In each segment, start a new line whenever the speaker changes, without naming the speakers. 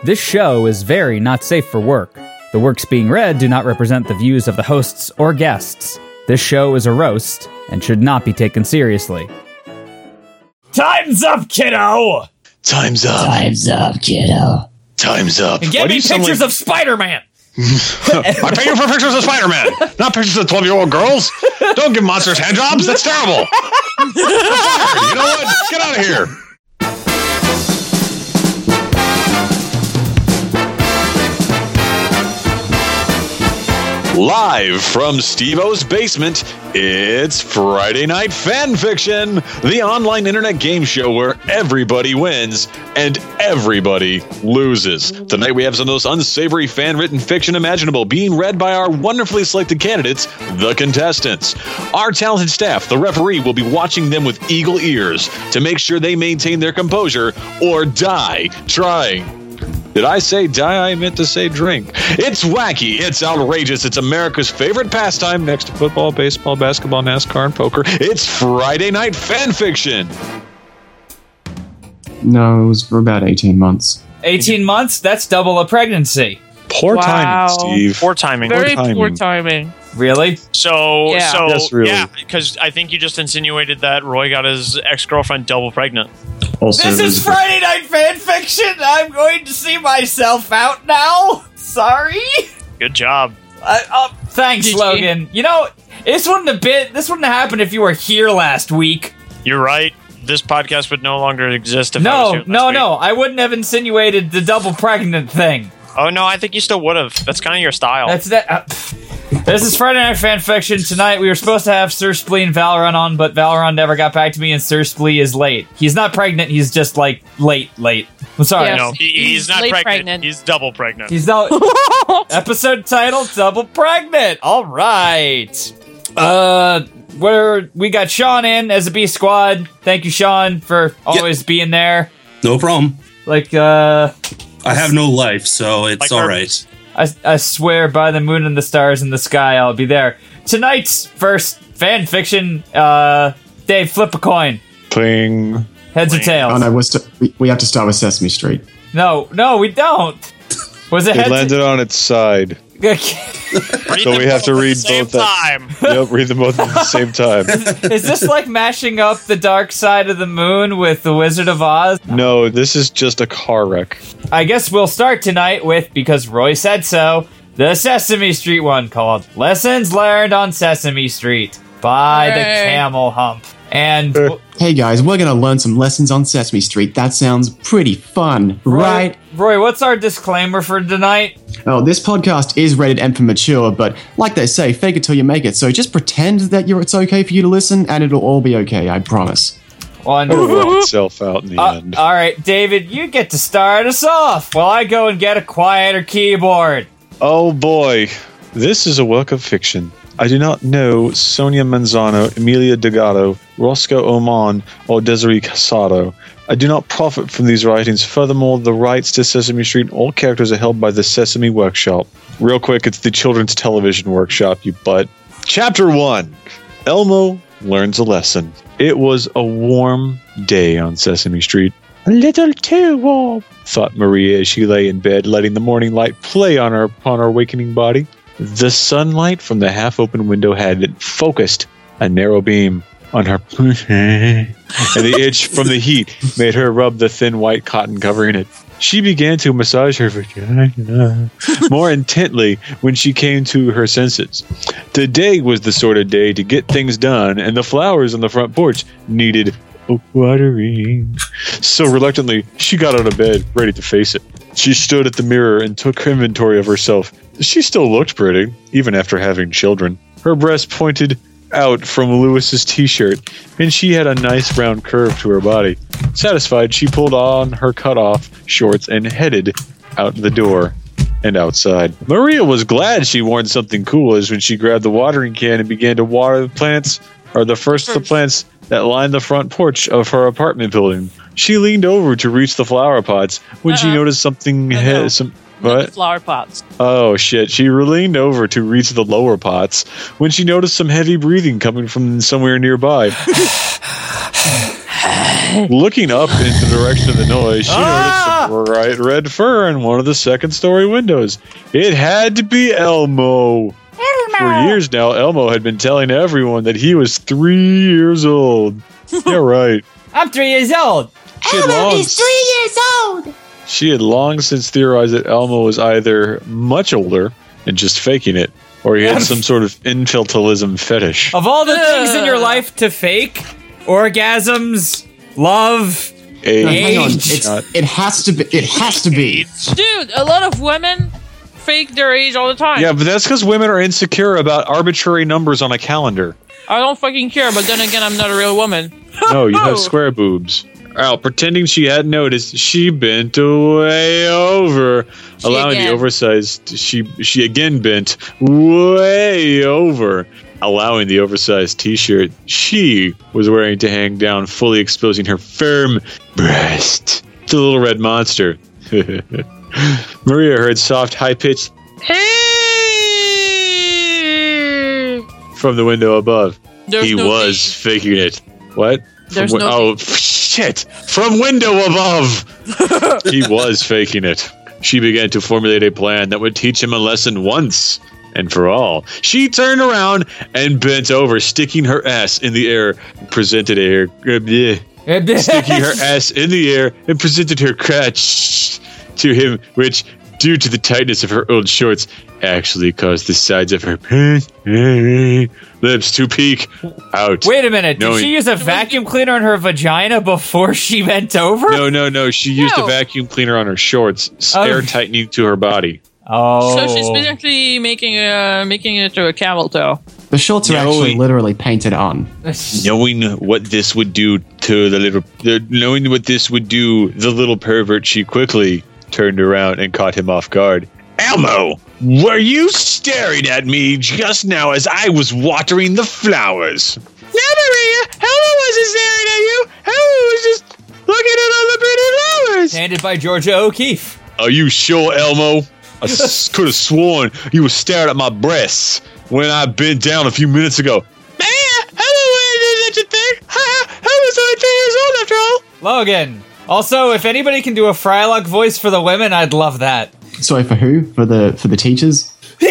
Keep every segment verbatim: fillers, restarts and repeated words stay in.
This show is very not safe for work. The works being read do not represent the views of the hosts or guests. This show is a roast and should not be taken seriously. Time's up, kiddo!
Time's up.
Time's up, kiddo.
Time's up.
And get me pictures like... of Spider-Man!
I pay you for pictures of Spider-Man, not pictures of twelve-year-old girls. Don't give monsters hand jobs. That's terrible. You know what? Get out of here. Live from Steve-O's basement, it's Friday Night Fan Fiction, the online internet game show where everybody wins and everybody loses. Tonight we have some of the most unsavory fan-written fiction imaginable being read by our wonderfully selected candidates, the contestants. Our talented staff, the referee, will be watching them with eagle ears to make sure they maintain their composure or die trying. Did I say die? I meant to say drink. It's wacky. It's outrageous. It's America's favorite pastime next to football, baseball, basketball, NASCAR, and poker. It's Friday Night Fan Fiction.
No, it was for about eighteen months.
eighteen months? That's double a pregnancy.
Poor
Wow.
timing, Steve.
Poor timing.
Very
timing.
poor timing.
Really?
So,
Yeah.
so
Yes, really.
yeah, because I think you just insinuated that Roy got his ex-girlfriend double pregnant.
Also,
This
it
is
was-
Friday Night Fan Fiction! I'm going to see myself out now! Sorry?
Good job.
Uh, uh, thanks,
G G.
Logan. You know, this wouldn't have been, this wouldn't have happened if you were here last week.
You're right. This podcast would no longer exist if I was
No,
here last
no,
week.
no. I wouldn't have insinuated the double pregnant thing.
Oh no, I think you still would have. That's kind of your style.
That's that. Uh, this is Friday Night Fan Fiction. Tonight we were supposed to have Sir Splee and Valorant on, but Valorant never got back to me, and Sir Splee is late. He's not pregnant. He's just like late, late. I'm sorry.
Yeah.
no, he, he's,
He's
not
late
pregnant.
pregnant.
He's double pregnant.
He's no episode title double pregnant. All right. Uh, where we got Sean in as a B squad. Thank you, Sean, for always being there.
No problem.
Like, uh,
I have no life, so it's
Like
all
our-
right.
I, I swear by the moon and the stars in the sky, I'll be there. Tonight's first fan fiction. Uh, Dave, flip a coin.
Cling.
Heads or tails?
Oh no, we're st- we, we have to start with Sesame Street.
No, no, we don't. Was it
It
heads?
landed on its side.
Read
So
them
we have to
both at
read
the same
both at-
time.
Yep, read them both at the same time.
Is this like mashing up the dark side of the moon with the Wizard of Oz?
No, this is just a car wreck.
I guess we'll start tonight with, because Roy said so, the Sesame Street one called Lessons Learned on Sesame Street by the
Hooray.
Camel Hump. And
Hey guys, we're gonna learn some lessons on Sesame Street. That sounds pretty fun,
Roy,
right?
Roy, what's our disclaimer for tonight?
Oh, this podcast is rated M for mature, but like they say, fake it till you make it. So just pretend that you're it's okay for you to listen, and it'll all be okay. I promise.
One.
It'll work itself out in the
Uh,
end.
all right, David, you get to start us off while I go and get a quieter keyboard.
Oh boy, this is a work of fiction. I do not know Sonia Manzano, Emilia Delgado, Roscoe Oman, or Desiree Casado. I do not profit from these writings. Furthermore, the rights to Sesame Street and all characters are held by the Sesame Workshop. Real quick, it's the Children's Television Workshop, you butt. Chapter one. Elmo learns a lesson. It was a warm day on Sesame Street. A little too warm, thought Maria as she lay in bed, letting the morning light play on her upon her awakening body. The sunlight from the half-open window had focused a narrow beam on her pussy, and the itch from the heat made her rub the thin white cotton covering it. She began to massage her vagina more intently when she came to her senses. Today was the sort of day to get things done, and the flowers on the front porch needed watering. So reluctantly, she got out of bed, ready to face it. She stood at the mirror and took inventory of herself. She still looked pretty, even after having children. Her breast pointed out from Lewis's t-shirt, and she had a nice round curve to her body. Satisfied, she pulled on her cut-off shorts and headed out the door and outside. Maria was glad she worn something cool, as when she grabbed the watering can and began to water the plants, or the first of the plants that lined the front porch of her apartment building. She leaned over to reach the flower pots when she
Uh-uh.
noticed something.
No,
he-
no.
some
Not the
what?
flower pots.
Oh shit! She leaned over to reach the lower pots when she noticed some heavy breathing coming from somewhere nearby. Looking up in the direction of the noise, she
Ah!
noticed a bright red fur in one of the second story windows. It had to be Elmo. For years now, Elmo had been telling everyone that he was three years old. Yeah, right.
I'm three years old.
She had long,
three years old.
she had long since theorized that Elmo was either much older and just faking it, or he had some sort of infantilism fetish.
Of all the things in your life to fake, orgasms, love,
No, hang on.
age.
It's, it has to be. It has to be.
Dude, a lot of women fake their age all the time.
Yeah, but that's because women are insecure about arbitrary numbers on a calendar.
I don't fucking care, but then again, I'm not a real woman.
No, you have square boobs. Al, pretending she hadn't noticed, she bent way over,
She
allowing
again.
the oversized. She she again bent way over, allowing the oversized T-shirt she was wearing to hang down, fully exposing her firm breast. The little red monster. Maria heard soft, high-pitched from the window above.
There's
he
no
was
age.
faking it. What?
There's
From,
no
oh shit! From window above. He was faking it. She began to formulate a plan that would teach him a lesson once and for all. She turned around and bent over, sticking her ass in the air, and presented her uh, bleh, sticking her ass in the air and presented her crotch to him, which, due to the tightness of her old shorts, actually caused the sides of her lips to peek out.
Wait a minute. Did
Knowing-
she use a vacuum cleaner on her vagina before she bent over?
No, no, no. She used
No.
a vacuum cleaner on her shorts,
Oh.
air tightening to her body.
Oh.
So she's basically making uh making it to a camel toe.
The shorts are
No,
actually
we-
literally painted on.
Knowing what this would do to the little, the, knowing what this would do, the little pervert, she quickly turned around and caught him off guard. Elmo, were you staring at me just now as I was watering the flowers? No, Maria, Elmo wasn't staring at you. Elmo was just looking at all the pretty flowers.
Handed by Georgia O'Keeffe.
Are you sure, Elmo? I s- could have sworn you were staring at my breasts when I bent down a few minutes ago. Maria, Elmo wouldn't do such a thing. Ha! I was only three years old after all.
Logan. Also, if anybody can do a Frylock voice for the women, I'd love that.
Sorry for who? For the for the teachers?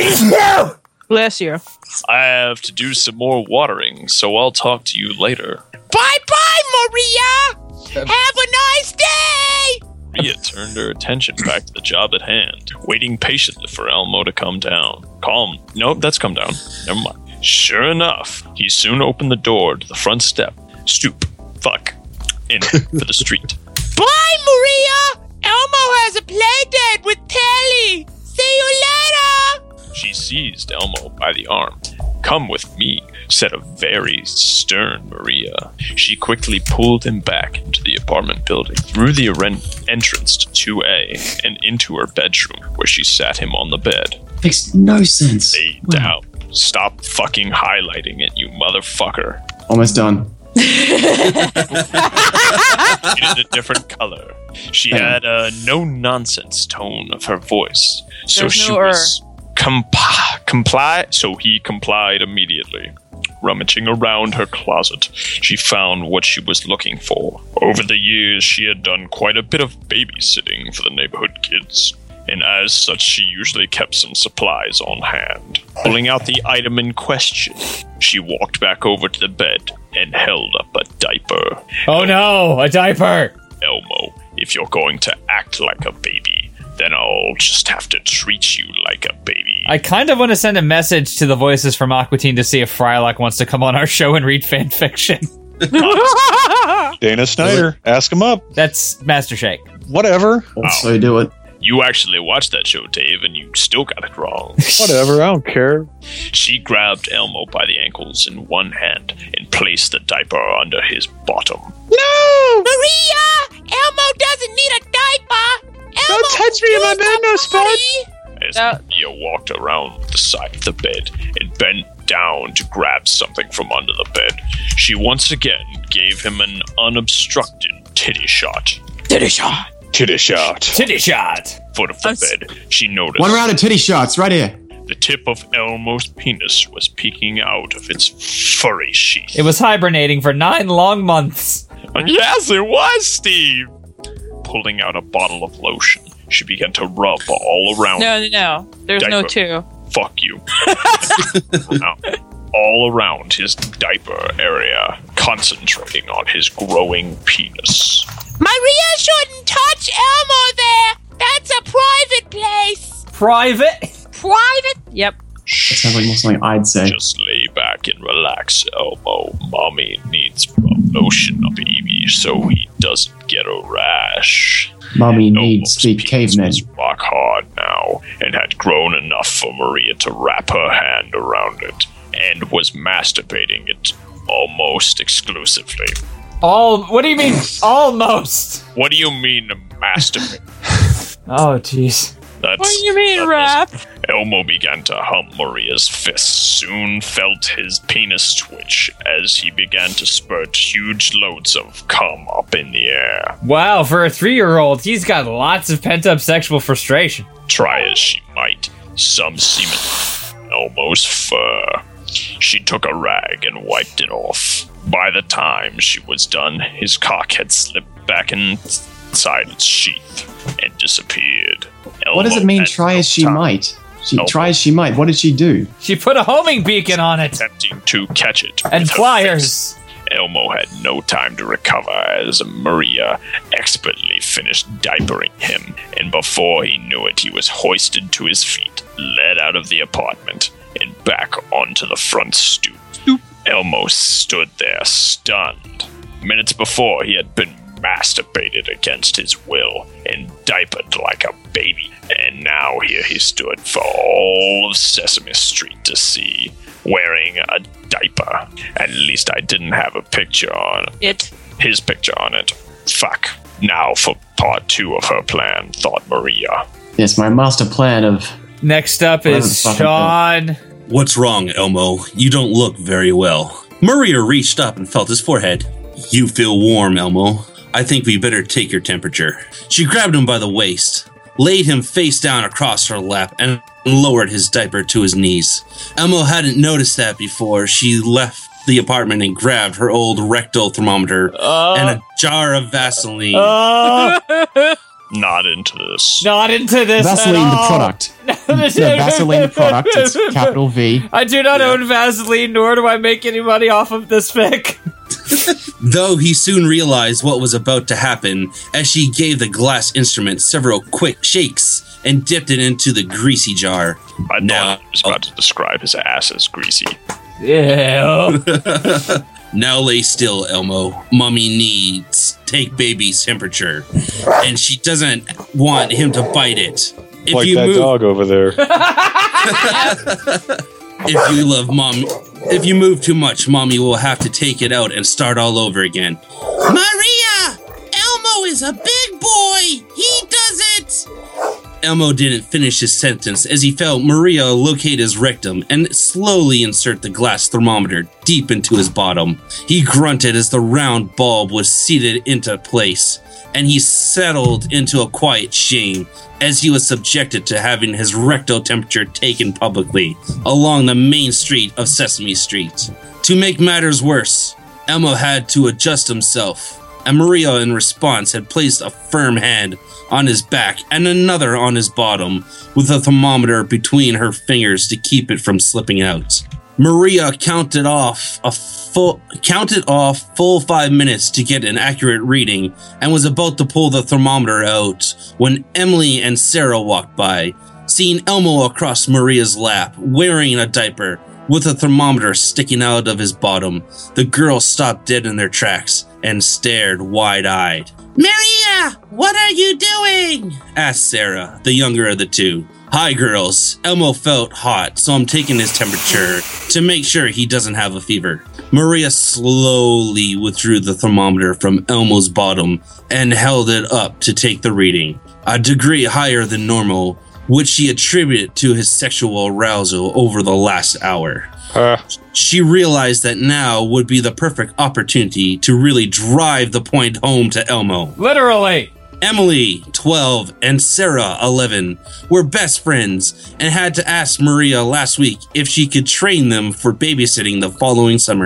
Bless you.
I have to do some more watering, so I'll talk to you later.
Bye bye, Maria. Have a nice day.
Maria turned her attention back to the job at hand, waiting patiently for Elmo to come down. Calm. Nope, that's come down. Never mind. Sure enough, he soon opened the door to the front step. Stoop. Fuck. In for the street.
Bye, Maria. Elmo has a play date with Telly. See you later.
She seized Elmo by the arm. Come with me, said a very stern Maria. She quickly pulled him back into the apartment building, through the aren- entrance to two A, and into her bedroom, where she sat him on the bed.
Makes no sense.
Lay
Wow.
down. Stop fucking highlighting it, you motherfucker.
Almost done.
It is a different color. She had a no-nonsense tone of her voice, so
There's
she
no er.
was comp- comply. So he complied immediately. Rummaging around her closet, she found what she was looking for. Over the years, she had done quite a bit of babysitting for the neighborhood kids, and as such, she usually kept some supplies on hand. Pulling out the item in question, she walked back over to the bed and held up a diaper.
Oh no, a diaper.
Elmo, if you're going to act like a baby, then I'll just have to treat you like a baby.
I kind of want to send a message to the voices from Aqua Teen to see if Frylock wants to come on our show and read fan fiction.
Dana Snyder, ask him up.
That's Master Shake.
Whatever.
Also do it.
You actually watched that show, Dave, and you still got it wrong.
Whatever. I don't care.
She grabbed Elmo by the ankles in one hand and placed the diaper under his bottom.
No, Maria. Elmo doesn't need a diaper. Elmo
Don't touch me in my bed, no spot.
As
Uh.
Maria walked around the side of the bed and bent down to grab something from under the bed, she once again gave him an unobstructed titty shot.
Did a shot.
Titty shot.
Titty shot.
Foot of the
I'm s-
bed, she noticed
One round of titty shots right here.
the tip of Elmo's penis was peeking out of its furry sheath.
It was hibernating for nine long months.
Yes, it was Steve. Pulling out a bottle of lotion, she began to rub all around.
No, no, no. There's
diaper.
no two.
Fuck you. All around his diaper area, concentrating on his growing penis.
Maria shouldn't touch Elmo there. That's a private place.
Private?
Private? Yep.
That sounds like more something I'd say.
Just lay back and relax, Elmo. Mommy needs lotion, baby, so he doesn't get a rash.
Mommy
Elmo's
needs big
penis
cavemen.
was rock hard now, and had grown enough for Maria to wrap her hand around it, and was masturbating it almost exclusively.
All. What do you mean, almost?
What do you mean, masturbate?
Oh, jeez.
That's,
What do you mean,
that
rap?
was- Elmo began to hump Maria's fists, soon felt his penis twitch as he began to spurt huge loads of cum up in the air.
Wow, for a three-year-old, he's got lots of pent-up sexual frustration.
Try as she might, some semen Elmo's fur. She took a rag and wiped it off. By the time she was done, his cock had slipped back inside its sheath and disappeared.
What does
Elmo
it mean,
had
try
no
as she
time.
might? She
Elmo.
try as she might. What did she do?
She put a homing beacon on it.
Attempting to catch it
And
with her
pliers.
fist. Elmo had no time to recover as Maria expertly finished diapering him, and before he knew it, he was hoisted to his feet, led out of the apartment, and back onto the front stoop. Elmo stood there stunned. Minutes before, he had been masturbated against his will and diapered like a baby, and now here he stood for all of Sesame Street to see, wearing a diaper. At least I didn't have a picture on
It.
his picture on it. Fuck. Now for part two of her plan, thought Maria.
Yes, my master plan of...
Next up
Whatever
is
the fuck
Sean.
What's wrong, Elmo? You don't look very well. Maria reached up and felt his forehead. You feel warm, Elmo. I think we better take your temperature. She grabbed him by the waist, laid him face down across her lap, and lowered his diaper to his knees. Elmo hadn't noticed that before. She left the apartment and grabbed her old rectal thermometer
Uh,
and a jar of Vaseline.
uh,
Not into this.
not into this
Vaseline,
at
the
all.
product. The Vaseline, the product. It's capital V.
I do not own Vaseline, nor do I make any money off of this fic.
Though he soon realized what was about to happen as she gave the glass instrument several quick shakes and dipped it into the greasy jar.
I thought
Now-
he was about to describe his ass as greasy.
Ew.
Now lay still, Elmo. Mommy needs take baby's temperature, and she doesn't want him to bite it. If
Like
you
that
move,
dog over there.
if you love mom, if you move too much, mommy will have to take it out and start all over again.
Maria! Elmo is a big boy! He does it!
Elmo didn't finish his sentence as he felt Maria locate his rectum and slowly insert the glass thermometer deep into his bottom. He grunted as the round bulb was seated into place, and he settled into a quiet shame as he was subjected to having his rectal temperature taken publicly along the main street of Sesame Street. To make matters worse, Elmo had to adjust himself, and Maria in response had placed a firm hand on his back and another on his bottom, with a thermometer between her fingers to keep it from slipping out. Maria counted off a full counted off full five minutes to get an accurate reading and was about to pull the thermometer out when Emily and Sarah walked by. Seeing Elmo across Maria's lap, wearing a diaper, with a thermometer sticking out of his bottom, the girls stopped dead in their tracks and stared wide-eyed.
Maria! What are you doing?
Asked Sarah, the younger of the two. Hi, girls. Elmo felt hot, so I'm taking his temperature to make sure he doesn't have a fever. Maria slowly withdrew the thermometer from Elmo's bottom and held it up to take the reading, a degree higher than normal, which she attributed to his sexual arousal over the last hour.
Uh,
She realized that now would be the perfect opportunity to really drive the point home to Elmo.
Literally.
Emily, twelve, and Sarah, eleven, were best friends and had to ask Maria last week if she could train them for babysitting the following summer.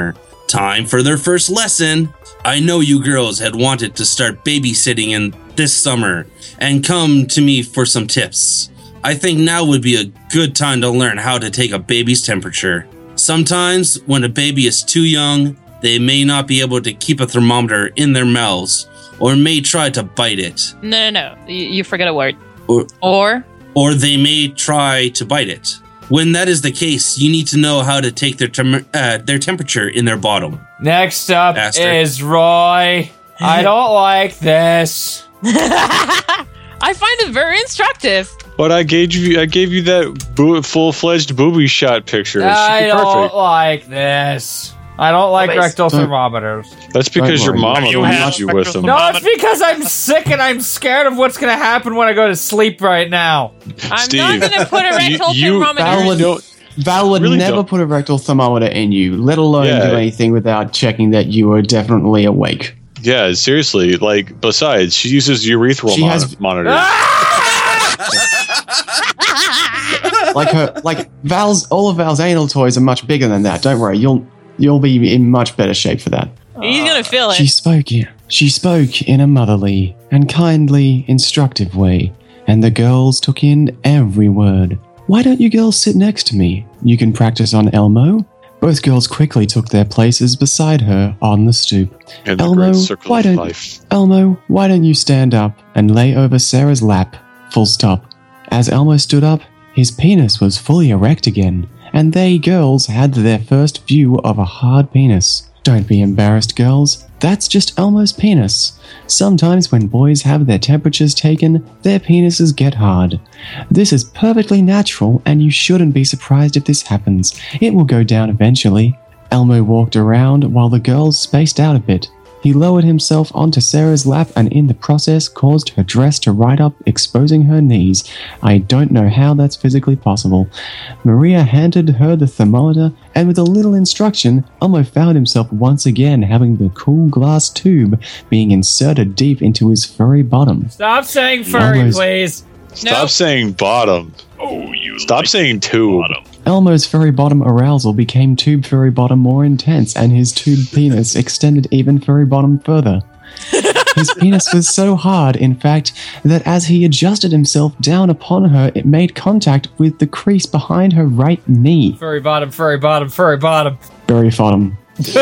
Time for their first lesson. I know you girls had wanted to start babysitting in this summer and come to me for some tips. I think now would be a good time to learn how to take a baby's temperature. Sometimes when a baby is too young, they may not be able to keep a thermometer in their mouths or may try to bite it.
No, no, no. You, you forget a word.
Or,
Or?
or they may try to bite it. When that is the case, you need to know how to take their tem- uh, their temperature in their bottom.
Next up
Aster.
is Roy. I don't like this.
I find it very instructive.
But I gave you, I gave you that bo- full-fledged booby shot picture. It should
I
be
don't
perfect.
like this. I don't like
Always.
rectal
Don't-
thermometers.
That's because your
worry.
mama
You
abused
have
you with them.
rectal
No, it's because I'm sick and I'm scared of what's going to happen when I go to sleep right now.
I'm
Steve,
not going to put a rectal
you-
thermometer.
Val would,
don't-
Val would
Really
never
don't.
put a rectal thermometer in you, let alone
Yeah.
do anything without checking that you are definitely awake.
Yeah, seriously. Like, besides, she uses urethral
She
mon-
has-
monitor.
Like her, like Val's, all of Val's anal toys are much bigger than that. Don't worry, you'll you'll be in much better shape for that.
He's going to feel it.
She spoke. She spoke in a motherly and kindly, instructive way, and the girls took in every word. Why don't you girls sit next to me? You can practice on Elmo. Both girls quickly took their places beside her on the stoop.
In the
Elmo,
great circle
why
of
don't
life.
Elmo, why don't you stand up and lay over Sarah's lap? Full stop. As Elmo stood up, his penis was fully erect again, and they girls had their first view of a hard penis. Don't be embarrassed, girls. That's just Elmo's penis. Sometimes when boys have their temperatures taken, their penises get hard. This is perfectly natural, and you shouldn't be surprised if this happens. It will go down eventually. Elmo walked around while the girls spaced out a bit. He lowered himself onto Sarah's lap and in the process caused her dress to ride up, exposing her knees. I don't know how that's physically possible. Maria handed her the thermometer, and with a little instruction, Elmo found himself once again having the cool glass tube being inserted deep into his furry bottom.
Stop saying furry,
Elmo's-
please.
Stop
Nope.
saying bottom.
Oh, you
Stop
like
saying tube.
bottom.
Elmo's furry bottom arousal became tube furry bottom more intense, and his tube penis extended even furry bottom further. His penis was so hard, in fact, that as he adjusted himself down upon her, it made contact with the crease behind her right knee.
Furry bottom, furry bottom, furry bottom.
Furry bottom.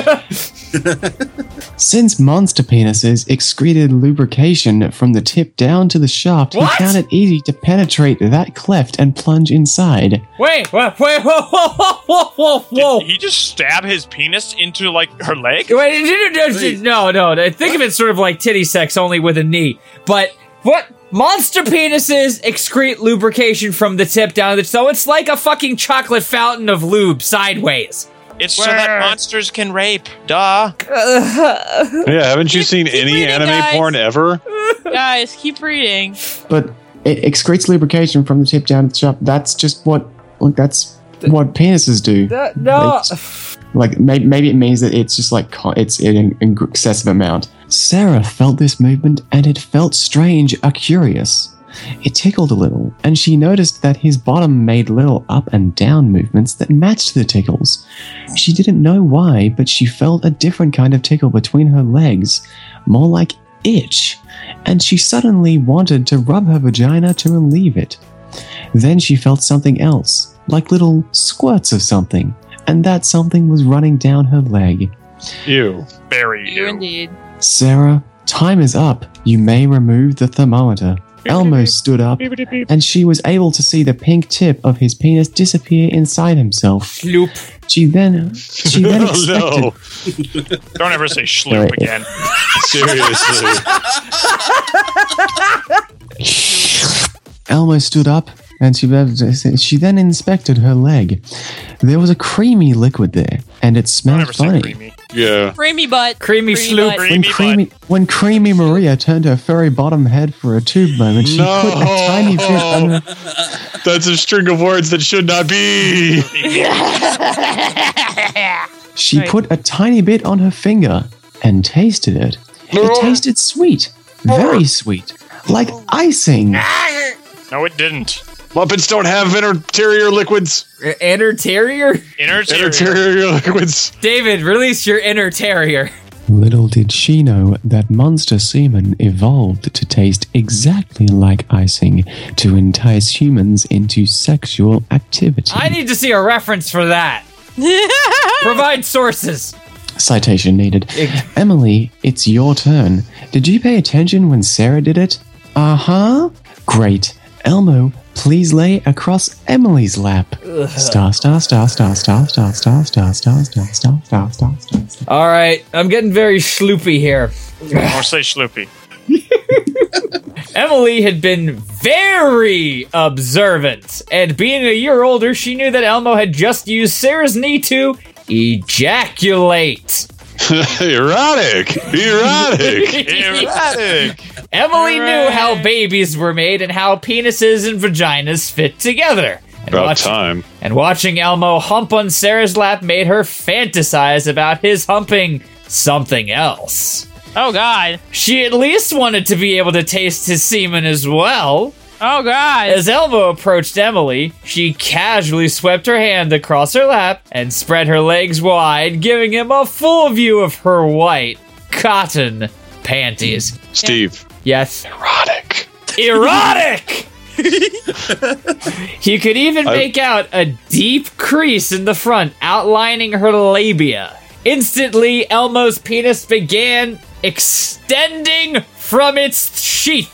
Since monster penises excreted lubrication from the tip down to the shaft,
What?
he found it easy to penetrate that cleft and plunge inside.
Wait, wait, wait, whoa, whoa, whoa, whoa, whoa, whoa.
Did he just stab his penis into, like, her leg?
Wait, no, no, no. Think of it sort of like titty sex, only with a knee. But what? Monster penises excrete lubrication from the tip down to the... So it's like a fucking chocolate fountain of lube sideways.
It's so that monsters can rape. Duh.
Yeah, haven't you
Keep-
seen
keep
any
reading,
anime
guys.
porn ever?
Guys, keep reading.
But it excretes lubrication from the tip down to the shaft. That's just what, like, that's what penises do.
That- no.
It's- like, maybe, maybe it means that it's just like, con- it's in an excessive amount. Sarah felt this movement, and it felt strange, a curious. It tickled a little, and she noticed that his bottom made little up and down movements that matched the tickles. She didn't know why, but she felt a different kind of tickle between her legs, more like itch, and she suddenly wanted to rub her vagina to relieve it. Then she felt something else, like little squirts of something, and that something was running down her leg.
Ew.
Very
You
ew.
indeed.
Sarah, time is up. You may remove the thermometer. Elmo stood up, and she was able to see the pink tip of his penis disappear inside himself.
Sloop.
She then, she then
Oh,
expected.
no.
Don't ever say schloop
Right.
again.
Seriously.
Elmo stood up, and she she then inspected her leg. There was a creamy liquid there, and it
Don't
smelled
ever say
funny.
creamy.
Yeah.
Creamy butt.
Creamy sloop.
butt.
When
Creamy
creamy, when creamy Maria turned her furry bottom head for a tube moment, she
No.
put a tiny bit on her.
That's a string of words that should not be.
She
Right.
put a tiny bit on her finger and tasted it. It tasted sweet, very sweet, like icing.
No, it didn't.
Muppets don't have interior liquids.
Inner terrier?
Inner terrier.
Interior liquids.
David, release your inner terrier.
Little did she know that monster semen evolved to taste exactly like icing to entice humans into sexual activity.
I need to see a reference for that. Provide sources.
Citation needed. Emily, it's your turn. Did you pay attention when Sarah did it? Uh-huh. Great. Elmo, please lay across Emily's lap. Star, star, star, star, star, star, star, star, star, star, star, star, star, star.
All right, I'm getting very schloopy here.
Or say schloopy.
Emily had been very observant, and being a year older, she knew that Elmo had just used Sarah's knee to ejaculate.
Erotic. Erotic.
Erratic.
Emily knew how babies were made and how penises and vaginas fit together. And
About
watch-
time.
And watching Elmo hump on Sarah's lap made her fantasize about his humping something else.
Oh, God.
She at least wanted to be able to taste his semen as well.
Oh, God.
As Elmo approached Emily, she casually swept her hand across her lap and spread her legs wide, giving him a full view of her white cotton panties.
Steve.
Yes.
Erotic.
Erotic! He could even
I-
make out a deep crease in the front, outlining her labia. Instantly, Elmo's penis began extending from its sheath.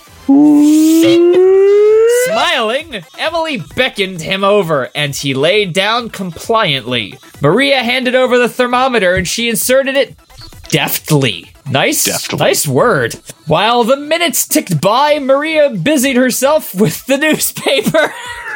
Smiling, Emily beckoned him over, and he laid down compliantly. Maria handed over the thermometer, and she inserted it deftly. Nice,
Deftly.
nice word. While the minutes ticked by, Maria busied herself with the newspaper.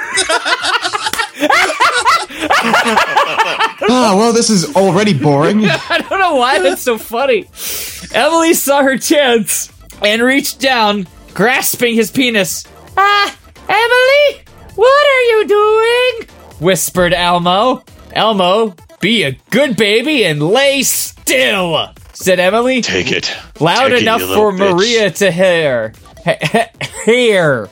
Ah, well, this is already boring.
I don't know why that's so funny. Emily saw her chance and reached down, grasping his penis. Ah, Emily, what are you doing? Whispered Elmo. Elmo, be a good baby and lay still, said Emily.
Take it.
Loud
Take it,
enough
you little
for
bitch.
Maria to hear. Hear.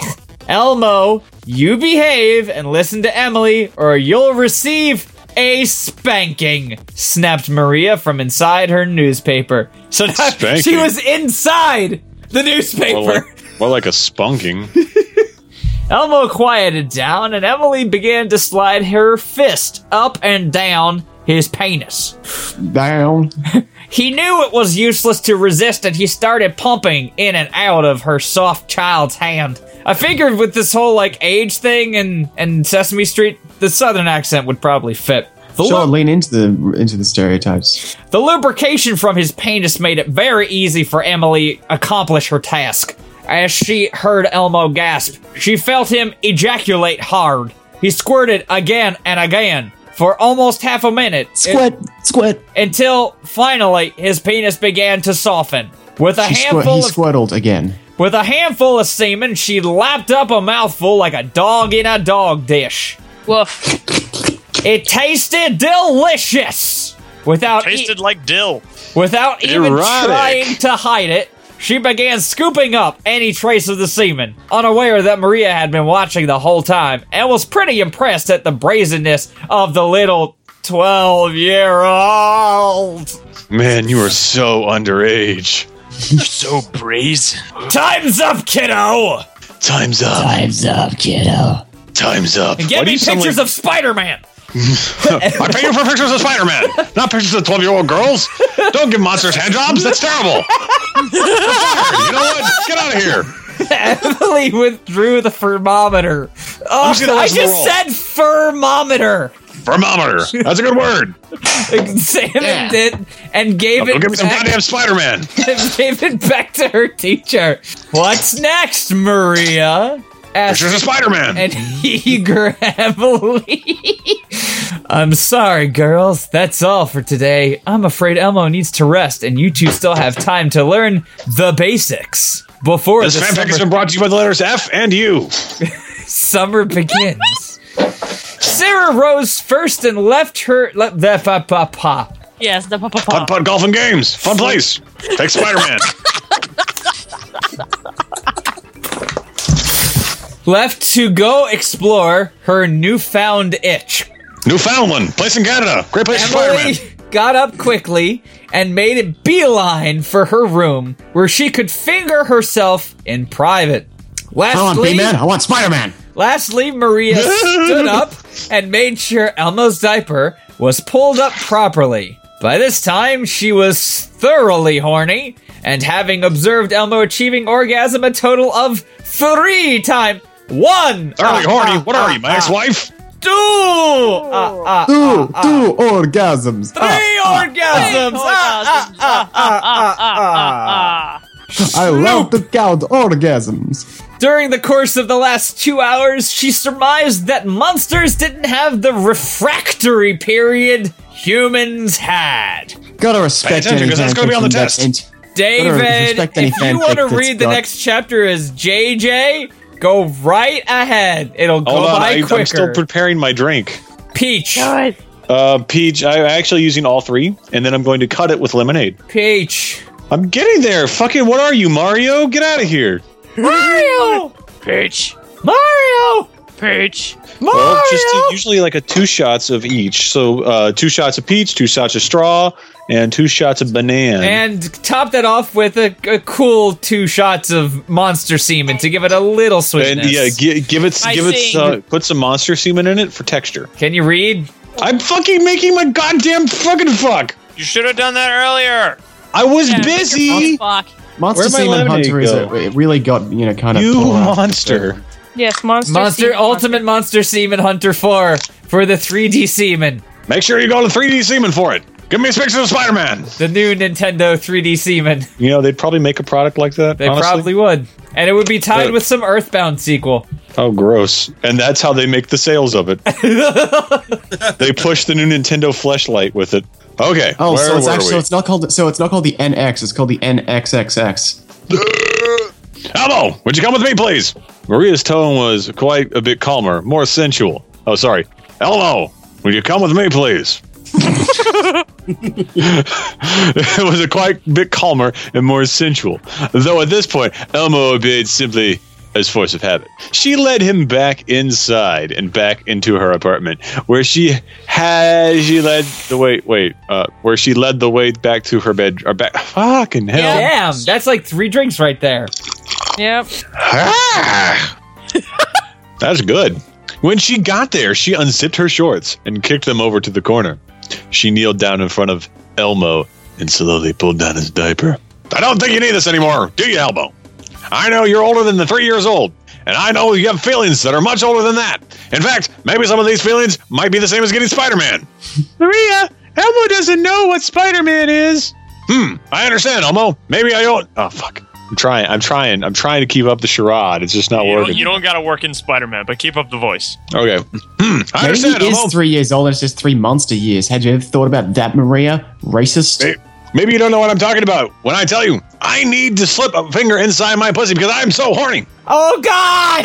Elmo, you behave and listen to Emily, or you'll receive a spanking, snapped Maria from inside her newspaper. So now
Spanking?
she was inside the newspaper.
More like, more like a spunking.
Elmo quieted down, and Emily began to slide her fist up and down his penis.
Down.
He knew it was useless to resist, and he started pumping in and out of her soft child's hand. I figured with this whole, like, age thing and, and Sesame Street, the southern accent would probably fit. The,
Sure,
lu-
lean into the into the stereotypes.
the lubrication from his penis made it very easy for Emily accomplish her task. As she heard Elmo gasp, she felt him ejaculate hard. He squirted again and again for almost half a minute.
Squid, squid.
Until finally his penis began to soften. With a
She squir-
handful
he
of
squirtled again.
with a handful of semen, she lapped up a mouthful like a dog in a dog dish.
Woof.
It tasted delicious. Without e-
Tasted like dill.
without even
Erotic.
trying to hide it, she began scooping up any trace of the semen, unaware that Maria had been watching the whole time, and was pretty impressed at the brazenness of the little twelve-year-old.
Man, you are so underage.
So brazen.
Time's up, kiddo!
Time's up.
Time's up, kiddo.
Time's up.
And
Why
get
do
me
you sound
pictures
like-
of Spider-Man!
I pay you for pictures of Spider-Man, not pictures of twelve-year-old girls. Don't give monsters hand jobs. That's terrible. You know what? Get out of here.
Emily withdrew the thermometer. Oh,
just gonna
I
listen to
just
roll.
said thermometer.
Thermometer. That's a good word.
Examined it and gave
Go
it
give me some
back,
goddamn Spider-Man.
gave it back to her teacher. What's next, Maria? Asked
Pictures of Spider-Man.
an eager Emily. I'm sorry, girls. That's all for today. I'm afraid Elmo needs to rest, and you two still have time to learn the basics before
This
the
fanfic has
summer,
been brought to you by the letters F and U.
summer begins. Sarah rose first and left her. Le- the pa pa pa.
Yes, the papa.
Putt putt golf and games. Fun place. Take Spider-Man.
left to go explore her newfound itch.
Newfoundland, place in Canada. Great place for
Emily
Spider-Man.
got up quickly and made a beeline for her room where she could finger herself in private.
I want
Lastly,
B-Man. I want Spider-Man.
lastly, Maria stood up and made sure Elmo's diaper was pulled up properly. By this time, she was thoroughly horny, and having observed Elmo achieving orgasm a total of three times. One!
Thoroughly
ah,
horny.
ah,
What are
ah,
you, my
ah,
ex-wife?
Two! Ah, ah,
Two,
ah,
two orgasms.
Three orgasms! Ah, ah, ah, ah, ah, ah.
I love to count orgasms.
During the course of the last two hours, she surmised that monsters didn't have the refractory period humans had.
Gotta respect
attention,
any
'cause that's gonna be on the
fanfiction
test.
that ain't-
David,
respect any
if you
fanfic
want to
that's
read the
got-
next chapter as J J, go right ahead. It'll go
Hold on,
by
I,
quicker.
I'm still preparing my drink.
Peach.
Uh, Peach, I'm actually using all three, and then I'm going to cut it with lemonade.
Peach.
I'm getting there. Fucking, what are you, Mario? Get out of here.
Mario!
Peach.
Mario!
Peach.
Mario!
Well, just do usually like a two shots of each. So uh, two shots of peach, two shots of straw, and two shots of banana.
And top that off with a, a cool two shots of monster semen to give it a little sweetness.
And yeah, gi- give it,
I
give it,
sing.
uh, put some monster semen in it for texture.
Can you read?
I'm fucking making my goddamn fucking fuck.
You should have done that earlier.
I was
Yeah,
busy.
Fuck.
Monster
Where'd my
Semen
lemonade
Hunter is
go?
a, it really got, you know, kind of.
You
tore up.
monster.
Yes, monster.
Monster
semen
Ultimate Monster Semen Hunter four for the three D semen.
Make sure you go to three D semen for it. Give me a picture of Spider-Man.
The new Nintendo three D semen.
You know, they'd probably make a product like that.
They
honestly.
probably would. And it would be tied
Yeah.
with some Earthbound sequel.
Oh, gross. And that's how they make the sales of it. They push the new Nintendo Fleshlight with it. Okay.
Oh,
where
so it's
were
actually
we?
it's not called so it's not called the N X. It's called the N X X X.
Elmo, would you come with me, please? Maria's tone was quite a bit calmer, more sensual. Oh, sorry. Elmo, would you come with me, please? It was a quite bit calmer and more sensual. Though at this point, Elmo obeyed simply as force of habit. She led him back inside and back into her apartment, where she had she led the way. Wait, uh, where she led the way back to her bed. Or back. Fucking hell!
Damn, that's like three drinks right there.
Yep.
Ah! That's good. When she got there, she unzipped her shorts and kicked them over to the corner. She kneeled down in front of Elmo and slowly pulled down his diaper. I don't think you need this anymore, do you, Elmo? I know you're older than the three years old, and I know you have feelings that are much older than that. In fact, maybe some of these feelings might be the same as getting Spider-Man. Maria, Elmo doesn't know what Spider-Man is. Hmm, I understand, Elmo. Maybe I don't. Oh, fuck. I'm trying. I'm trying. I'm trying to keep up the charade. It's just not
You
working.
don't, you don't got to work in Spider-Man, but keep up the voice.
Okay. Hmm, I
Maybe
understand,
he is
Elmo.
three years old and it's just three monster years. Had you ever thought about that, Maria? Racist?
Maybe, maybe you don't know what I'm talking about when I tell you I need to slip a finger inside my pussy because I'm so horny.
Oh God!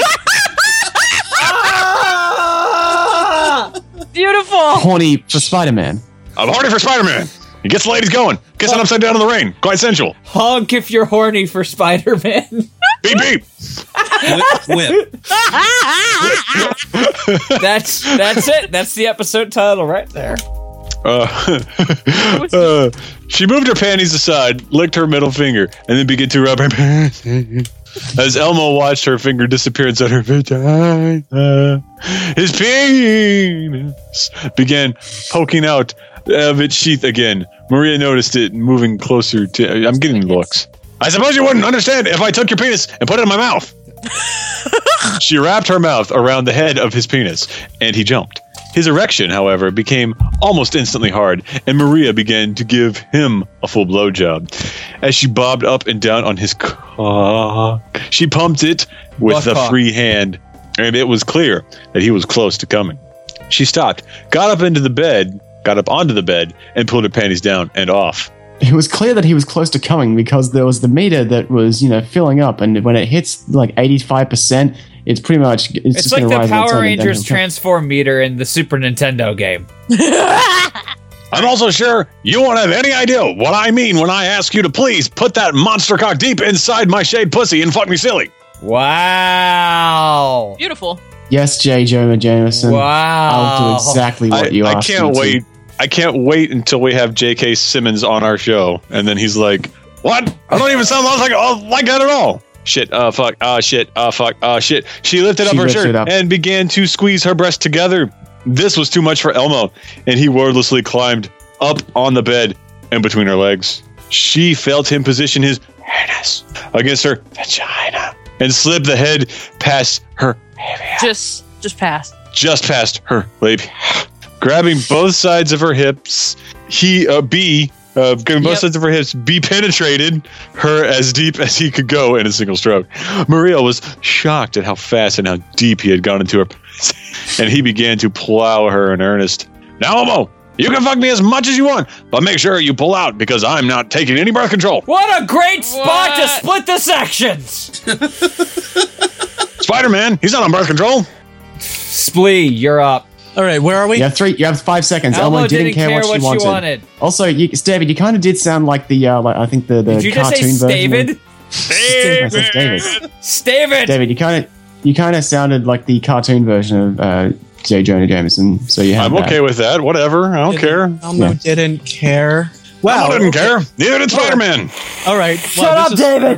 Ah!
Beautiful.
Horny for Spider-Man.
I'm horny for Spider-Man. He gets the ladies going. Kissing upside down in the rain. Quite sensual.
Honk if you're horny for Spider-Man.
Beep, beep.
Whip, whip.
That's that's it. That's the episode title right there.
Uh, uh, she moved her panties aside, licked her middle finger, and then began to rub her panties. As Elmo watched her finger disappear inside her vagina, his penis began poking out of its sheath again. Maria noticed it moving closer to... I'm getting looks. I suppose you wouldn't understand if I took your penis and put it in my mouth. She wrapped her mouth around the head of his penis, and he jumped. His erection, however, became almost instantly hard, and Maria began to give him a full blowjob. As she bobbed up and down on his cock, she pumped it with
What
a
cock?
free hand, and it was clear that he was close to coming. She stopped, got up into the bed, got up onto the bed, and pulled her panties down and off.
It was clear that he was close to coming because there was the meter that was, you know, filling up, and when it hits like eighty-five percent, it's pretty much it's,
It's
just
like
gonna
the
rise on its
Power
own and then
Rangers
he'll come.
transform meter in the Super Nintendo game.
I'm also sure you won't have any idea what I mean when I ask you to please put that monster cock deep inside my shaved pussy and fuck me silly.
Wow.
Beautiful.
Yes, J. Jonah Jameson.
Wow.
I'll do exactly what
I,
you
I
asked
can't
me to.
wait. I can't wait until we have J K. Simmons on our show, and then he's like, "What? I don't even sound like oh, like that at all." Shit. Uh. Fuck. Uh. Shit. Uh. Fuck. Uh. Shit. She lifted
She
up her
lifted
shirt
up.
and began to squeeze her breasts together. This was too much for Elmo, and he wordlessly climbed up on the bed and between her legs. She felt him position his anus against her vagina and slip the head past her labia.
Just, just pass.
Just past her labia. Grabbing both sides of her hips, he, uh, B, uh, grabbing both
Yep.
sides of her hips, B penetrated her as deep as he could go in a single stroke. Maria was shocked at how fast and how deep he had gone into her, and he began to plow her in earnest. Now, Elmo, you can fuck me as much as you want, but make sure you pull out because I'm not taking any birth control.
What a great spot to
What?
split the sections!
Spider-Man, he's not on birth control.
Splee, you're up.
All right, where are we?
You have three. You have five seconds.
Elmo,
Elmo,
didn't, care, what,
she
she wanted.
Also, you, David, you kind of did sound like the. Uh, like, I think the the
Did you just
cartoon
say
version.
Stavid?
Of, David. David.
Stavid!
David, you kind of you kind of sounded like the cartoon version of uh, J. Jonah Jameson. So you have
I'm
that.
okay with that. Whatever. I don't care.
Elmo
Yeah.
didn't care. Wow.
Elmo didn't care. Neither did Spider-Man.
All right.
Shut up, David!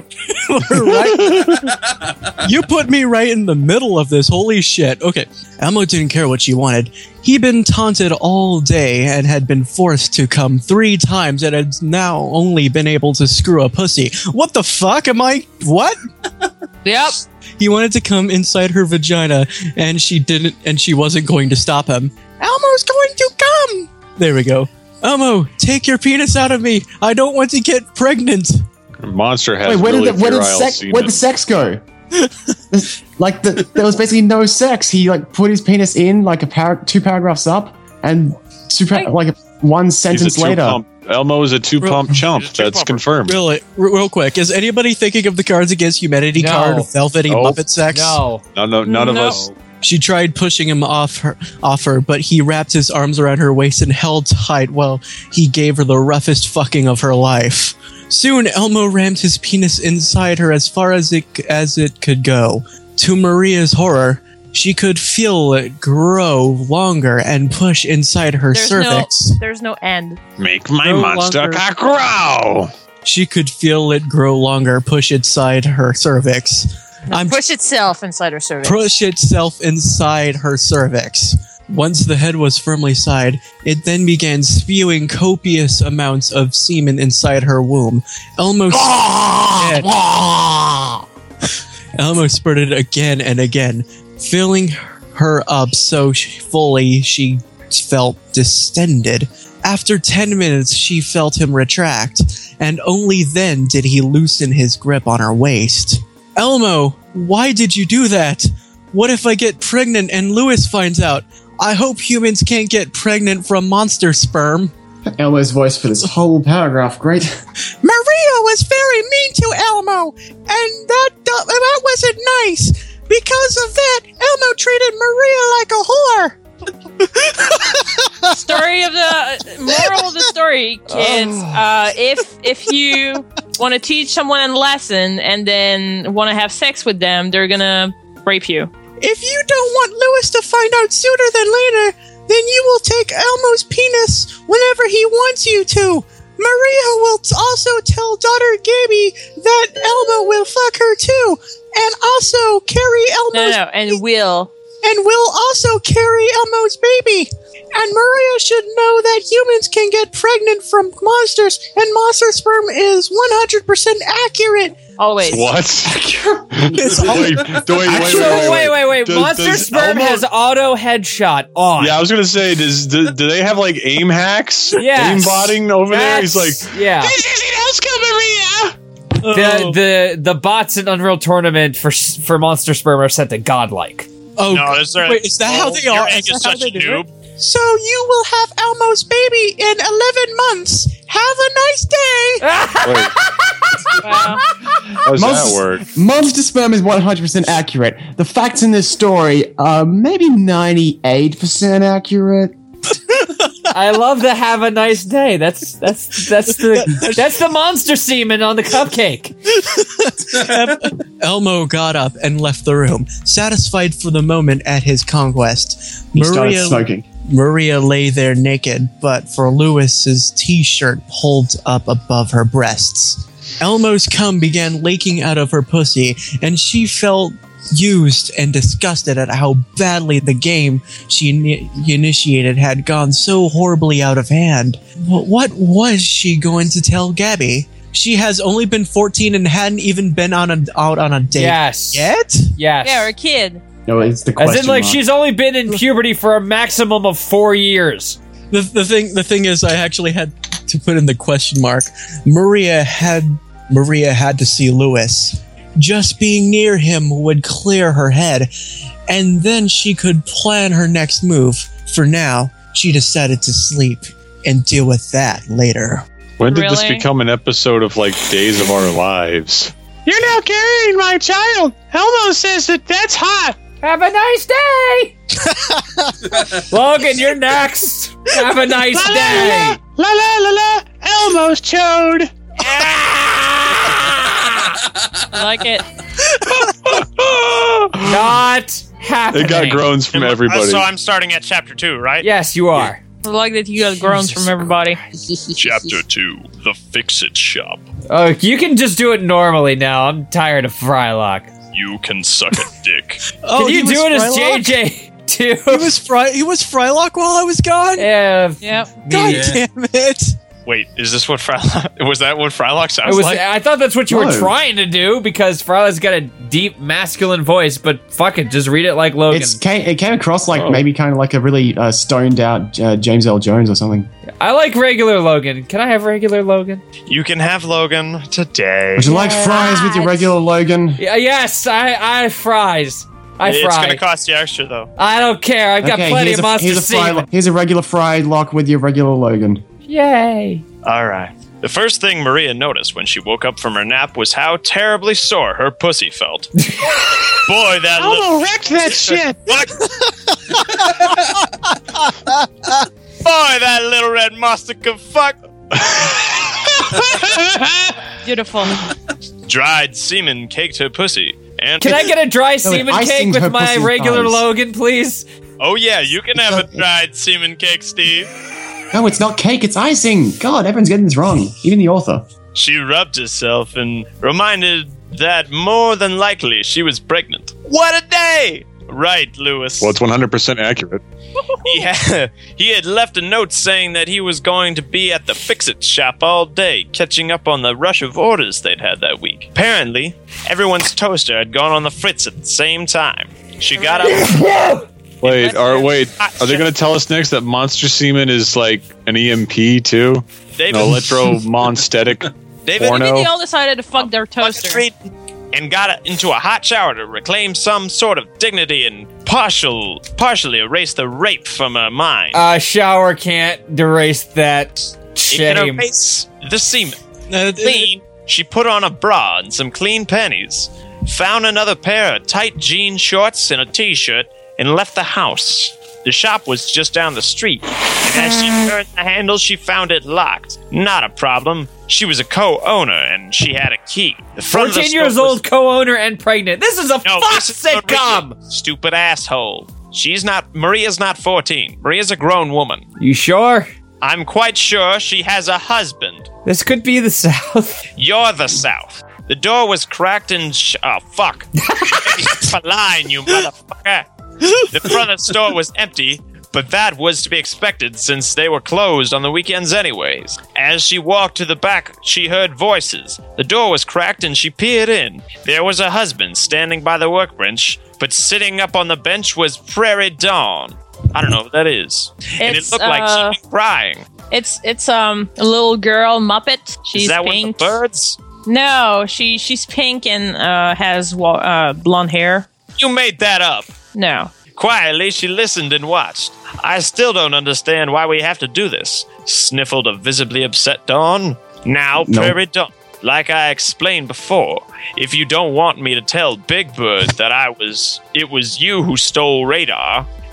right. You put me right in the middle of this. Holy shit. Okay. Elmo didn't care what she wanted. He'd been taunted all day and had been forced to come three times and had now only been able to screw a pussy. What the fuck am I? What?
Yep.
He wanted to come inside her vagina and she didn't, and she wasn't going to stop him. Elmo's going to come. There we go. Elmo, take your penis out of me. I don't want to get pregnant.
Monster has
Wait, where
really
did the, where did
virile
sex?
semen.
Where did the sex go? Like the, there was basically no sex. He like put his penis in like a par- two paragraphs up, and two par- like one
He's a
sentence
two
later.
pump. Elmo is a two pump chump.
He's a
That's
two-pumper.
confirmed.
Really, r- real quick, is anybody thinking of the Cards Against Humanity
No.
card of velvety
Nope.
Muppet sex?
No.
No, no, none of
No.
us.
She tried pushing him off her, off her, but he wrapped his arms around her waist and held tight while he gave her the roughest fucking of her life. Soon, Elmo rammed his penis inside her as far as it as it could go. To Maria's horror, she could feel it grow longer and push inside her
There's
cervix.
no, there's no end.
Make my
No
monster
longer-
cock grow.
She could feel it grow longer, push inside her cervix. I'm
Push itself inside her cervix.
push itself inside her cervix. Once the head was firmly inside, it then began spewing copious amounts of semen inside her womb. Elmo spurted, Elmo spurted again and again, filling her up so she, fully she felt distended. After ten minutes, she felt him retract, and only then did he loosen his grip on her waist. Elmo, why did you do that? What if I get pregnant and Lewis finds out? I hope humans can't get pregnant from monster sperm.
Elmo's voice for this whole paragraph. Great.
Maria was very mean to Elmo, and that uh, that wasn't nice. Because of that, Elmo treated Maria like a whore.
Story of the moral of the story, kids. Uh, if if you want to teach someone a lesson and then want to have sex with them, they're gonna rape you.
If you don't want Lewis to find out sooner than later, then you will take Elmo's penis whenever he wants you to. Maria will t- also tell daughter Gaby that Elmo will fuck her too, and also carry
No, no,
Elmo's
no, and will.
and will also carry Elmo's baby. And Maria should know that humans can get pregnant from monsters, and monster sperm is one hundred percent accurate.
Always.
What?
It's all-
wait, wait, wait,
So, wait, wait, wait.
Does-
Monster
does
Sperm
Elmo-
has auto headshot on.
Yeah, I was gonna say, does do, do they have like aim hacks?
Yes.
Aim botting over there? He's like,
That's- yeah.
Maria.
The, the the bots in Unreal Tournament for for Monster Sperm are set to godlike.
Oh,
No, is there?
wait, is that how they
Your
are?
egg
Is
is
that how
such
they
a
do
noob.
it? So you will have Elmo's baby in eleven months. Have a nice day.
Wait,
Wow.
how does
Monster-
that work?
Monster sperm is one hundred percent accurate. The facts in this story are maybe ninety-eight percent accurate.
I love the have a nice day. That's that's that's the that's the monster semen on the cupcake.
Elmo got up and left the room, satisfied for the moment at his conquest.
He started smoking.
Maria lay there naked, but for Lewis's t-shirt pulled up above her breasts. Elmo's cum began leaking out of her pussy, and she felt used and disgusted at how badly the game she in- initiated had gone so horribly out of hand. What was she going to tell Gabby? She has only been fourteen and hadn't even been on a, out on a date
Yes.
yet?
Yes.
Yeah, or a kid.
No, it's the question
As in, like,
mark.
she's only been in puberty for a maximum of four years.
The, the thing the thing is, I actually had to put in the question mark. Maria had Maria had to see Lewis. Just being near him would clear her head, and then she could plan her next move. For now, she decided to sleep and deal with that later.
When did this
Really?
become an episode of like Days of Our Lives?
You're now carrying my child. Elmo says that that's hot.
Have a nice day! Logan, you're next! Have a nice
La
day!
la la la la. Elmo's chode.
I like it.
Not happening.
It got groans from everybody.
Uh, so I'm starting at chapter two, right?
Yes, you are.
I like that you got groans from everybody.
Chapter two, the Fix-It Shop.
Oh, you can just do it normally now. I'm tired of Frylock.
You can suck a dick.
Oh,
Can you
he was
do it as J
Frylock?
J too?
He was Fry. He was Frylock while I was gone.
Yeah.
Yep.
God
Yeah.
damn it!
Wait, is this what Frylock... Was that what Frylock
It
sounds
was.
like?
I thought that's what you were
No.
trying to do because Frylock's got a deep masculine voice, but fuck it, just read it like Logan.
It's came, it came across like
Oh.
maybe kind of like a really uh, stoned out uh, James L. Jones or something.
I like regular Logan. Can I have regular Logan?
You can have Logan today.
Would you like fries with your regular Logan?
Yeah, yes, I I fries. I
It's
fry.
gonna cost you extra, though.
I don't care. I've got
Okay,
plenty
here's
of
a,
monster
here's a fry,
semen.
here's a regular fried lock with your regular Logan.
Yay!
All right. The first thing Maria noticed when she woke up from her nap was how terribly sore her pussy felt. Boy, that little...
Elmo wrecked that shit.
What? Boy, that little red monster could fuck.
Beautiful.
Dried semen caked her pussy. And
Can I get a dry semen
I
cake
singed
with
her
my
pussy
regular
thighs.
Logan, please?
Oh yeah, you can have a dried semen cake, Steve.
No, it's not cake, it's icing. God, everyone's getting this wrong. Even the author.
She rubbed herself and reminded that more than likely she was pregnant. What a day! Right, Lewis.
Well, it's one hundred percent accurate.
He had, he had left a note saying that he was going to be at the Fix-It shop all day, catching up on the rush of orders they'd had that week. Apparently, everyone's toaster had gone on the fritz at the same time. She got up...
Wait, are wait, are they going to tell us next that monster semen is like an E M P too? An
David,
electromonsthetic
David
porno?
Maybe they all decided to fuck their toaster.
Street and got into a hot shower to reclaim some sort of dignity and partial, partially erase the rape from her mind.
A shower can't erase that
it can
shame.
erase the semen.
Uh,
Clean. She put on a bra and some clean panties, found another pair of tight jean shorts and a t-shirt, and left the house. The shop was just down the street, and as she turned the handle, she found it locked. Not a problem. She was a co-owner, and she had a key. The front of the
fourteen
store
years
was-
old, co-owner, and pregnant. This is a
No,
fuck
this is Maria,
sitcom.
Stupid asshole. She's not. Maria's not fourteen. Maria's a grown woman.
You sure?
I'm quite sure she has a husband.
This could be the South.
You're the South. The door was cracked and sh- oh fuck. For line, you motherfucker. The front of the store was empty, but that was to be expected since they were closed on the weekends anyways. As she walked to the back, she heard voices. The door was cracked and she peered in. There was a husband standing by the workbench, but sitting up on the bench was Prairie Dawn. I don't know what that is. and it
It's,
looked
uh,
like she was crying.
It's it's um a little girl Muppet. She's
Is that one
pink.
of the birds?
No, she she's pink and uh, has wa- uh, blonde hair.
You made that up.
No.
Quietly, she listened and watched. I still don't understand why we have to do this, sniffled a visibly upset Dawn. Now,
No.
Prairie Dawn, like I explained before, if you don't want me to tell Big Bird that I was, it was you who stole Radar,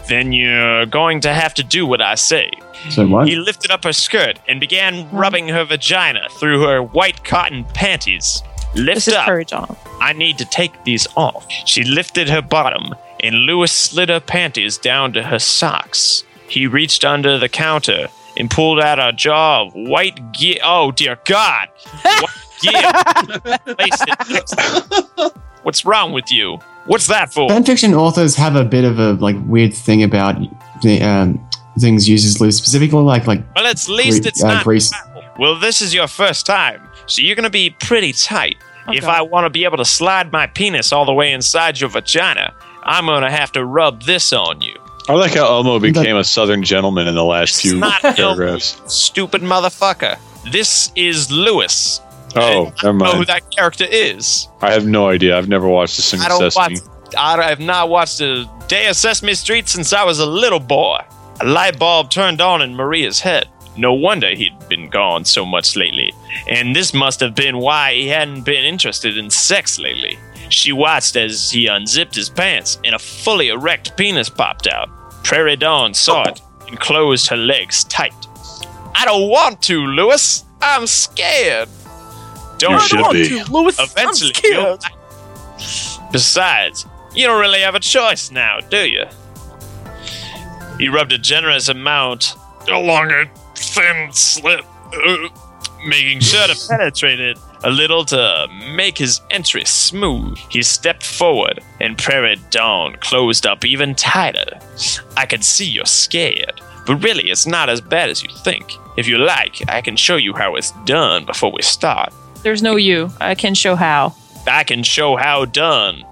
then you're going to have to do what I say.
So what?
He lifted up her skirt and began rubbing her vagina through her white cotton panties. Lift
This is
up.
Courage on.
I need to take these off. She lifted her bottom, and Lewis slid her panties down to her socks. He reached under the counter and pulled out a jar of white gear. Oh, dear God. White gear. Placed it. What's wrong with you? What's that for?
Fanfiction authors have a bit of a like weird thing about the um, things used as loose, specifically like like.
Well, at least
gre-
it's
uh,
not.
grease.
Well, this is your first time, so you're going to be pretty tight.
Okay.
If I want to be able to slide my penis all the way inside your vagina, I'm going to have to rub this on you.
I like how Elmo became a southern gentleman in the last few
Not
paragraphs.
Elmo, stupid motherfucker. This is Lewis.
Oh,
I don't
never
know who
mind.
that character is.
I have no idea. I've never watched a single
I don't
Sesame.
watch. I have not watched a day of Sesame Street since I was a little boy. A light bulb turned on in Maria's head. No wonder he'd been gone so much lately. And this must have been why he hadn't been interested in sex lately. She watched as he unzipped his pants and a fully erect penis popped out. Prairie Dawn saw it and closed her legs tight. I don't want to, Lewis. I'm scared. Don't
You should
want
be.
to, Lewis. Eventually, you'll- Besides, you don't really have a choice now, do you? He rubbed a generous amount along her thin slit, uh, making sure to penetrate it a little to make his entry smooth. He stepped forward, and Prairie Dawn closed up even tighter. I can see you're scared, but really it's not as bad as you think. If you like, I can show you how it's done before we start.
There's no you. I can show how.
I can show how done.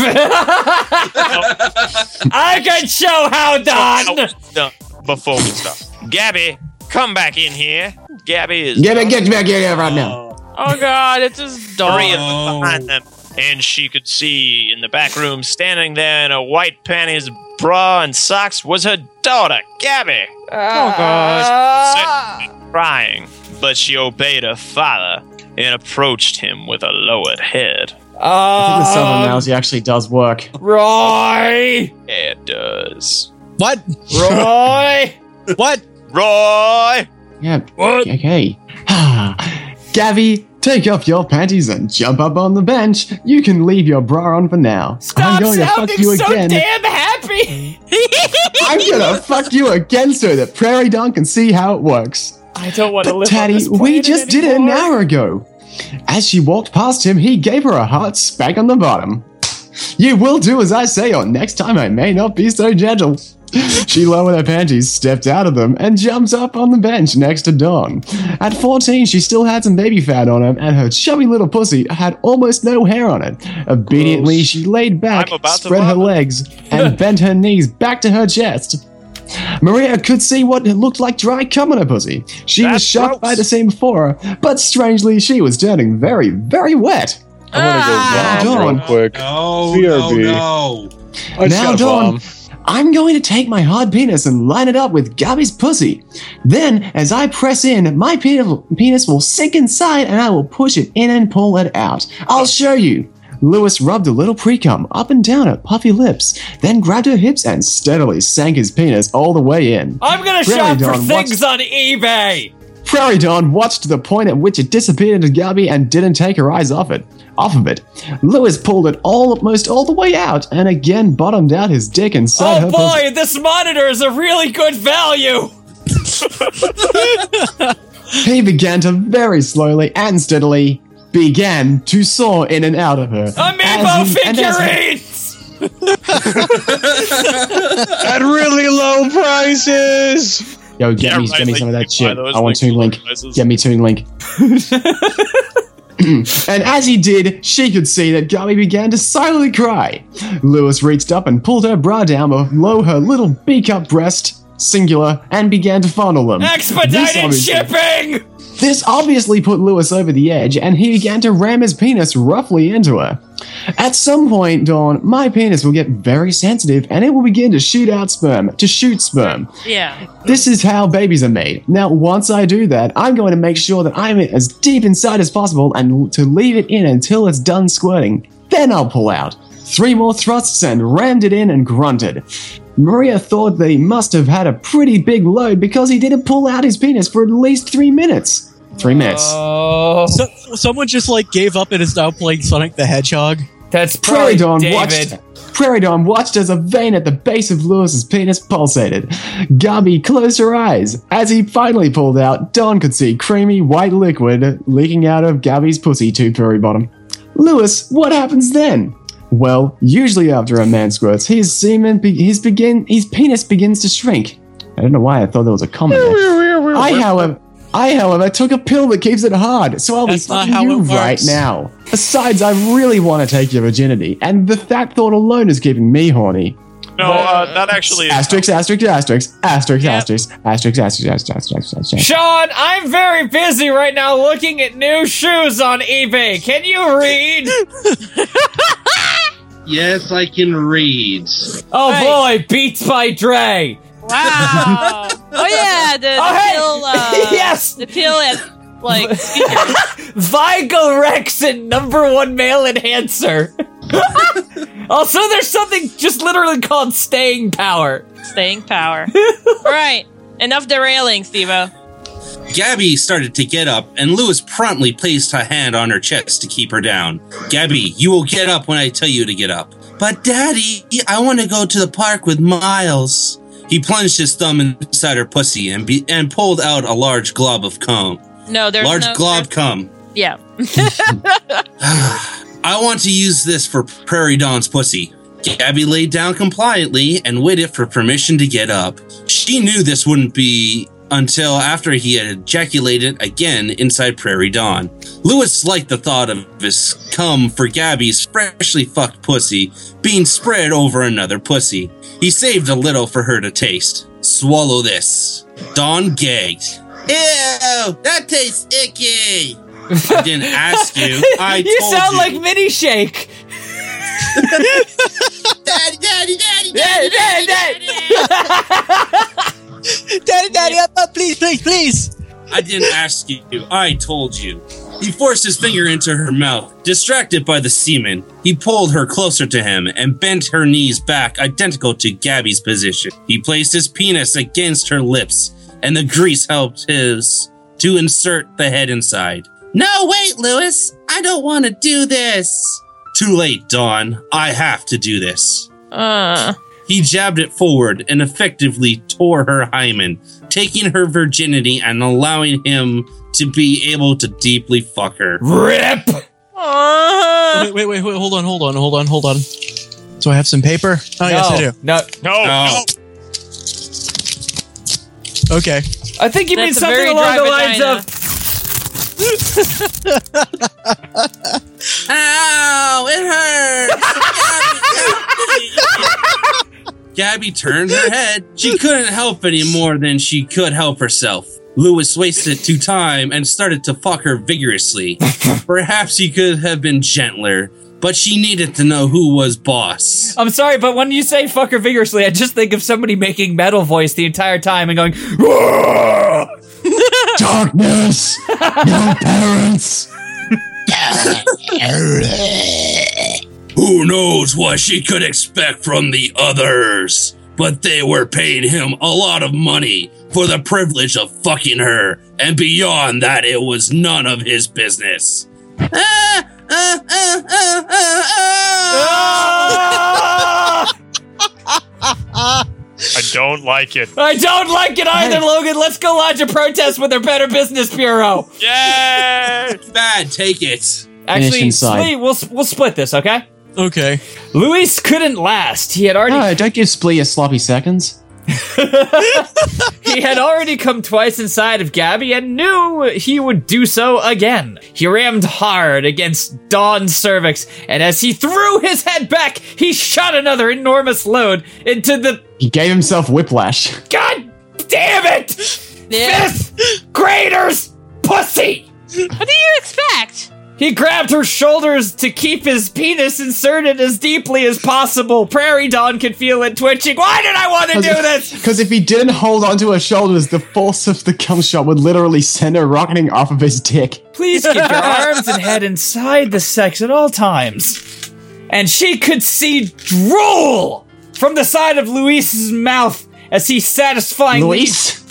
I can show how done.
done before we start. Gabby, come back in here. Gabby is.
Get it, get back here right now.
Oh God, it's just dark.
Maria looked behind them, and she could see in the back room, standing there in a white panties, bra, and socks, was her daughter, Gabby.
Oh God.
Certainly crying, but she obeyed her father and approached him with a lowered head.
I think the Southern
Um,
analogy actually does work.
Roy!
It does.
What?
Roy!
What?
Roy!
Yeah. Okay. Gabby, take off your panties and jump up on the bench. You can leave your bra on for now.
Stop
I'm going to fuck
sounding
you
so
again.
damn happy!
I'm gonna fuck you again so that Prairie Dawn can see how it works.
I don't want to
But
live on
Taddy,
this
we
planet
just did it an
anymore.
hour ago. As she walked past him, he gave her a hard spank on the bottom. You will do as I say, or next time I may not be so gentle. She lowered her panties, stepped out of them, and jumped up on the bench next to Dawn. At fourteen, she still had some baby fat on her, and her chubby little pussy had almost no hair on it. Obediently,
Gross.
she laid back,
I'm about to
spread her
vomit.
legs, and bent her knees back to her chest. Maria could see what looked like dry cum on her pussy. She was
That's
shocked
gross.
by the scene before her, but strangely, she was turning very, very wet.
I want to go
Ah,
vom real
Dawn.
quick.
Oh,
B R
no,
B.
no.
I just
Now,
got
Dawn,
vom.
I'm going to take my hard penis and line it up with Gabby's pussy. Then, as I press in, my pe- penis will sink inside and I will push it in and pull it out. I'll show you. Lewis rubbed a little pre-cum up and down her puffy lips, then grabbed her hips and steadily sank his penis all the way in.
I'm gonna
Prairie
shop for
Dawn
things
watched-
on eBay!
Prairie Dawn watched to the point at which it disappeared into Gabby and didn't take her eyes off it. Off of it. Lewis pulled it almost all the way out and again bottomed out his dick inside
Oh
her pussy.
boy, this monitor is a really good value!
He began to very slowly and steadily began to soar in and out of her.
Amiibo
As he- and as he-
figurines!
At really low prices!
Yo, get
Yeah,
me,
right,
get me
like,
some of
you
that
buy
shit.
those,
I want
like,
Toon Link.
prices.
Get me Toon Link. And as he did, she could see that Gabby began to silently cry. Lewis reached up and pulled her bra down below her little B-cup breast, singular, and began to fondle them. This
Expedited
obviously-
shipping!
This obviously put Lewis over the edge, and he began to ram his penis roughly into her. At some point, Dawn, my penis will get very sensitive, and it will begin to shoot out sperm, to shoot sperm.
Yeah.
This is how babies are made. Now, once I do that, I'm going to make sure that I'm as deep inside as possible and to leave it in until it's done squirting. Then I'll pull out. three more thrusts and rammed it in and grunted. Maria thought they must have had a pretty big load because he didn't pull out his penis for at least three minutes. Three minutes.
Oh,
So, someone just like gave up and is now playing Sonic the Hedgehog.
that's
Prairie
probably
Dawn
David.
watched. Prairie Dawn watched as a vein at the base of Lewis's penis pulsated. Gabi closed her eyes. As he finally pulled out, Dawn could see creamy white liquid leaking out of Gabi's pussy to Prairie Bottom. Lewis, what happens then? Well, usually after a man squirts, his semen, be- his begin, his penis begins to shrink. I don't know why I thought there was a comment there. I, however, I, however, took a pill that keeps it hard, so I'll
That's
be
not
fucking
how
you
it works.
right now. Besides, I really want to take your virginity, and the that thought alone is keeping me horny.
No, uh, that actually is.
Asterisk, asterisk, asterisk, asterisk,
Yep.
asterisk, asterisk, asterisk, asterisk, asterisk, asterisk.
Sean, I'm very busy right now looking at new shoes on eBay. Can you read?
Yes, I can read.
Oh
Hey.
boy, Beats by Dre.
Wow. Oh yeah, the, the
Oh, hey!
pill. Uh,
Yes!
the pill at like speakers.
Vigorexin, number one male enhancer. Also, there's something just literally called staying power.
Staying power. All right, enough derailing, Steve-O.
Gabi started to get up, and Lewis promptly placed a hand on her chest to keep her down. Gabi, you will get up when I tell you to get up. But Daddy, I want to go to the park with Miles. He plunged his thumb inside her pussy and be- and pulled out a large glob of cum.
No, there's
large
no,
glob
there-
cum.
Yeah.
I want to use this for Prairie Dawn's pussy. Gabi laid down compliantly and waited for permission to get up. She knew this wouldn't be until after he had ejaculated again inside Prairie Dawn. Lewis liked the thought of his cum for Gabi's freshly fucked pussy being spread over another pussy. He saved a little for her to taste. Swallow this. Dawn gagged. Ew, that tastes icky. I didn't ask you. I
you
told
sound
you.
like Mini Shake.
Daddy, daddy, daddy,
Daddy, daddy, daddy.
Daddy, daddy, up, up, please, please, please.
I didn't ask you. I told you. He forced his finger into her mouth. Distracted by the semen, he pulled her closer to him and bent her knees back, identical to Gabi's position. He placed his penis against her lips, and the grease helped his to insert the head inside. No, wait, Lewis. I don't want to do this. Too late, Dawn. I have to do this.
Uh.
He jabbed it forward and effectively tore her hymen, taking her virginity and allowing him to be able to deeply fuck her.
Rip.
Uh.
Wait, wait, wait, wait, hold on, hold on, hold on, hold on. Do I have some paper? Oh, yes, I do.
No,
No,
Oh.
no.
Okay.
I think you mean
That's a
something
very
along
dry
the lines
vagina.
of.
Ow! It hurts! Gabi turned her head. She couldn't help any more than she could help herself. Lewis wasted to time and started to fuck her vigorously. Perhaps he could have been gentler, but she needed to know who was boss.
I'm sorry, but when you say fuck her vigorously, I just think of somebody making metal voice the entire time and going, "Roar!"
Darkness! No parents!
Who knows what she could expect from the others? But they were paying him a lot of money for the privilege of fucking her, and beyond that, it was none of his business. Ah, ah, ah, ah, ah, ah.
I don't like it.
I don't like it either, Logan. Let's go lodge a protest with their Better Business Bureau.
Yay!
Bad, take it.
Actually,
inside.
Splee, we'll we'll split this, okay?
Okay.
Luis couldn't last. He had already
No, don't give Splee a sloppy seconds.
he had already come twice inside of Gabi and knew he would do so again. He rammed hard against Dawn's cervix, and as he threw his head back, he shot another enormous load into the
He gave himself whiplash.
God damn it!
Yeah.
Fifth grader's pussy!
What do you expect?
He grabbed her shoulders to keep his penis inserted as deeply as possible. Prairie Dawn could feel it twitching. Why did I want to do this?
Because if he didn't hold onto her shoulders, the force of the cum shot would literally send her rocketing off of his dick.
Please keep your arms and head inside the sex at all times. and she could see drool from the side of Luis's mouth as he satisfyingly
Luis?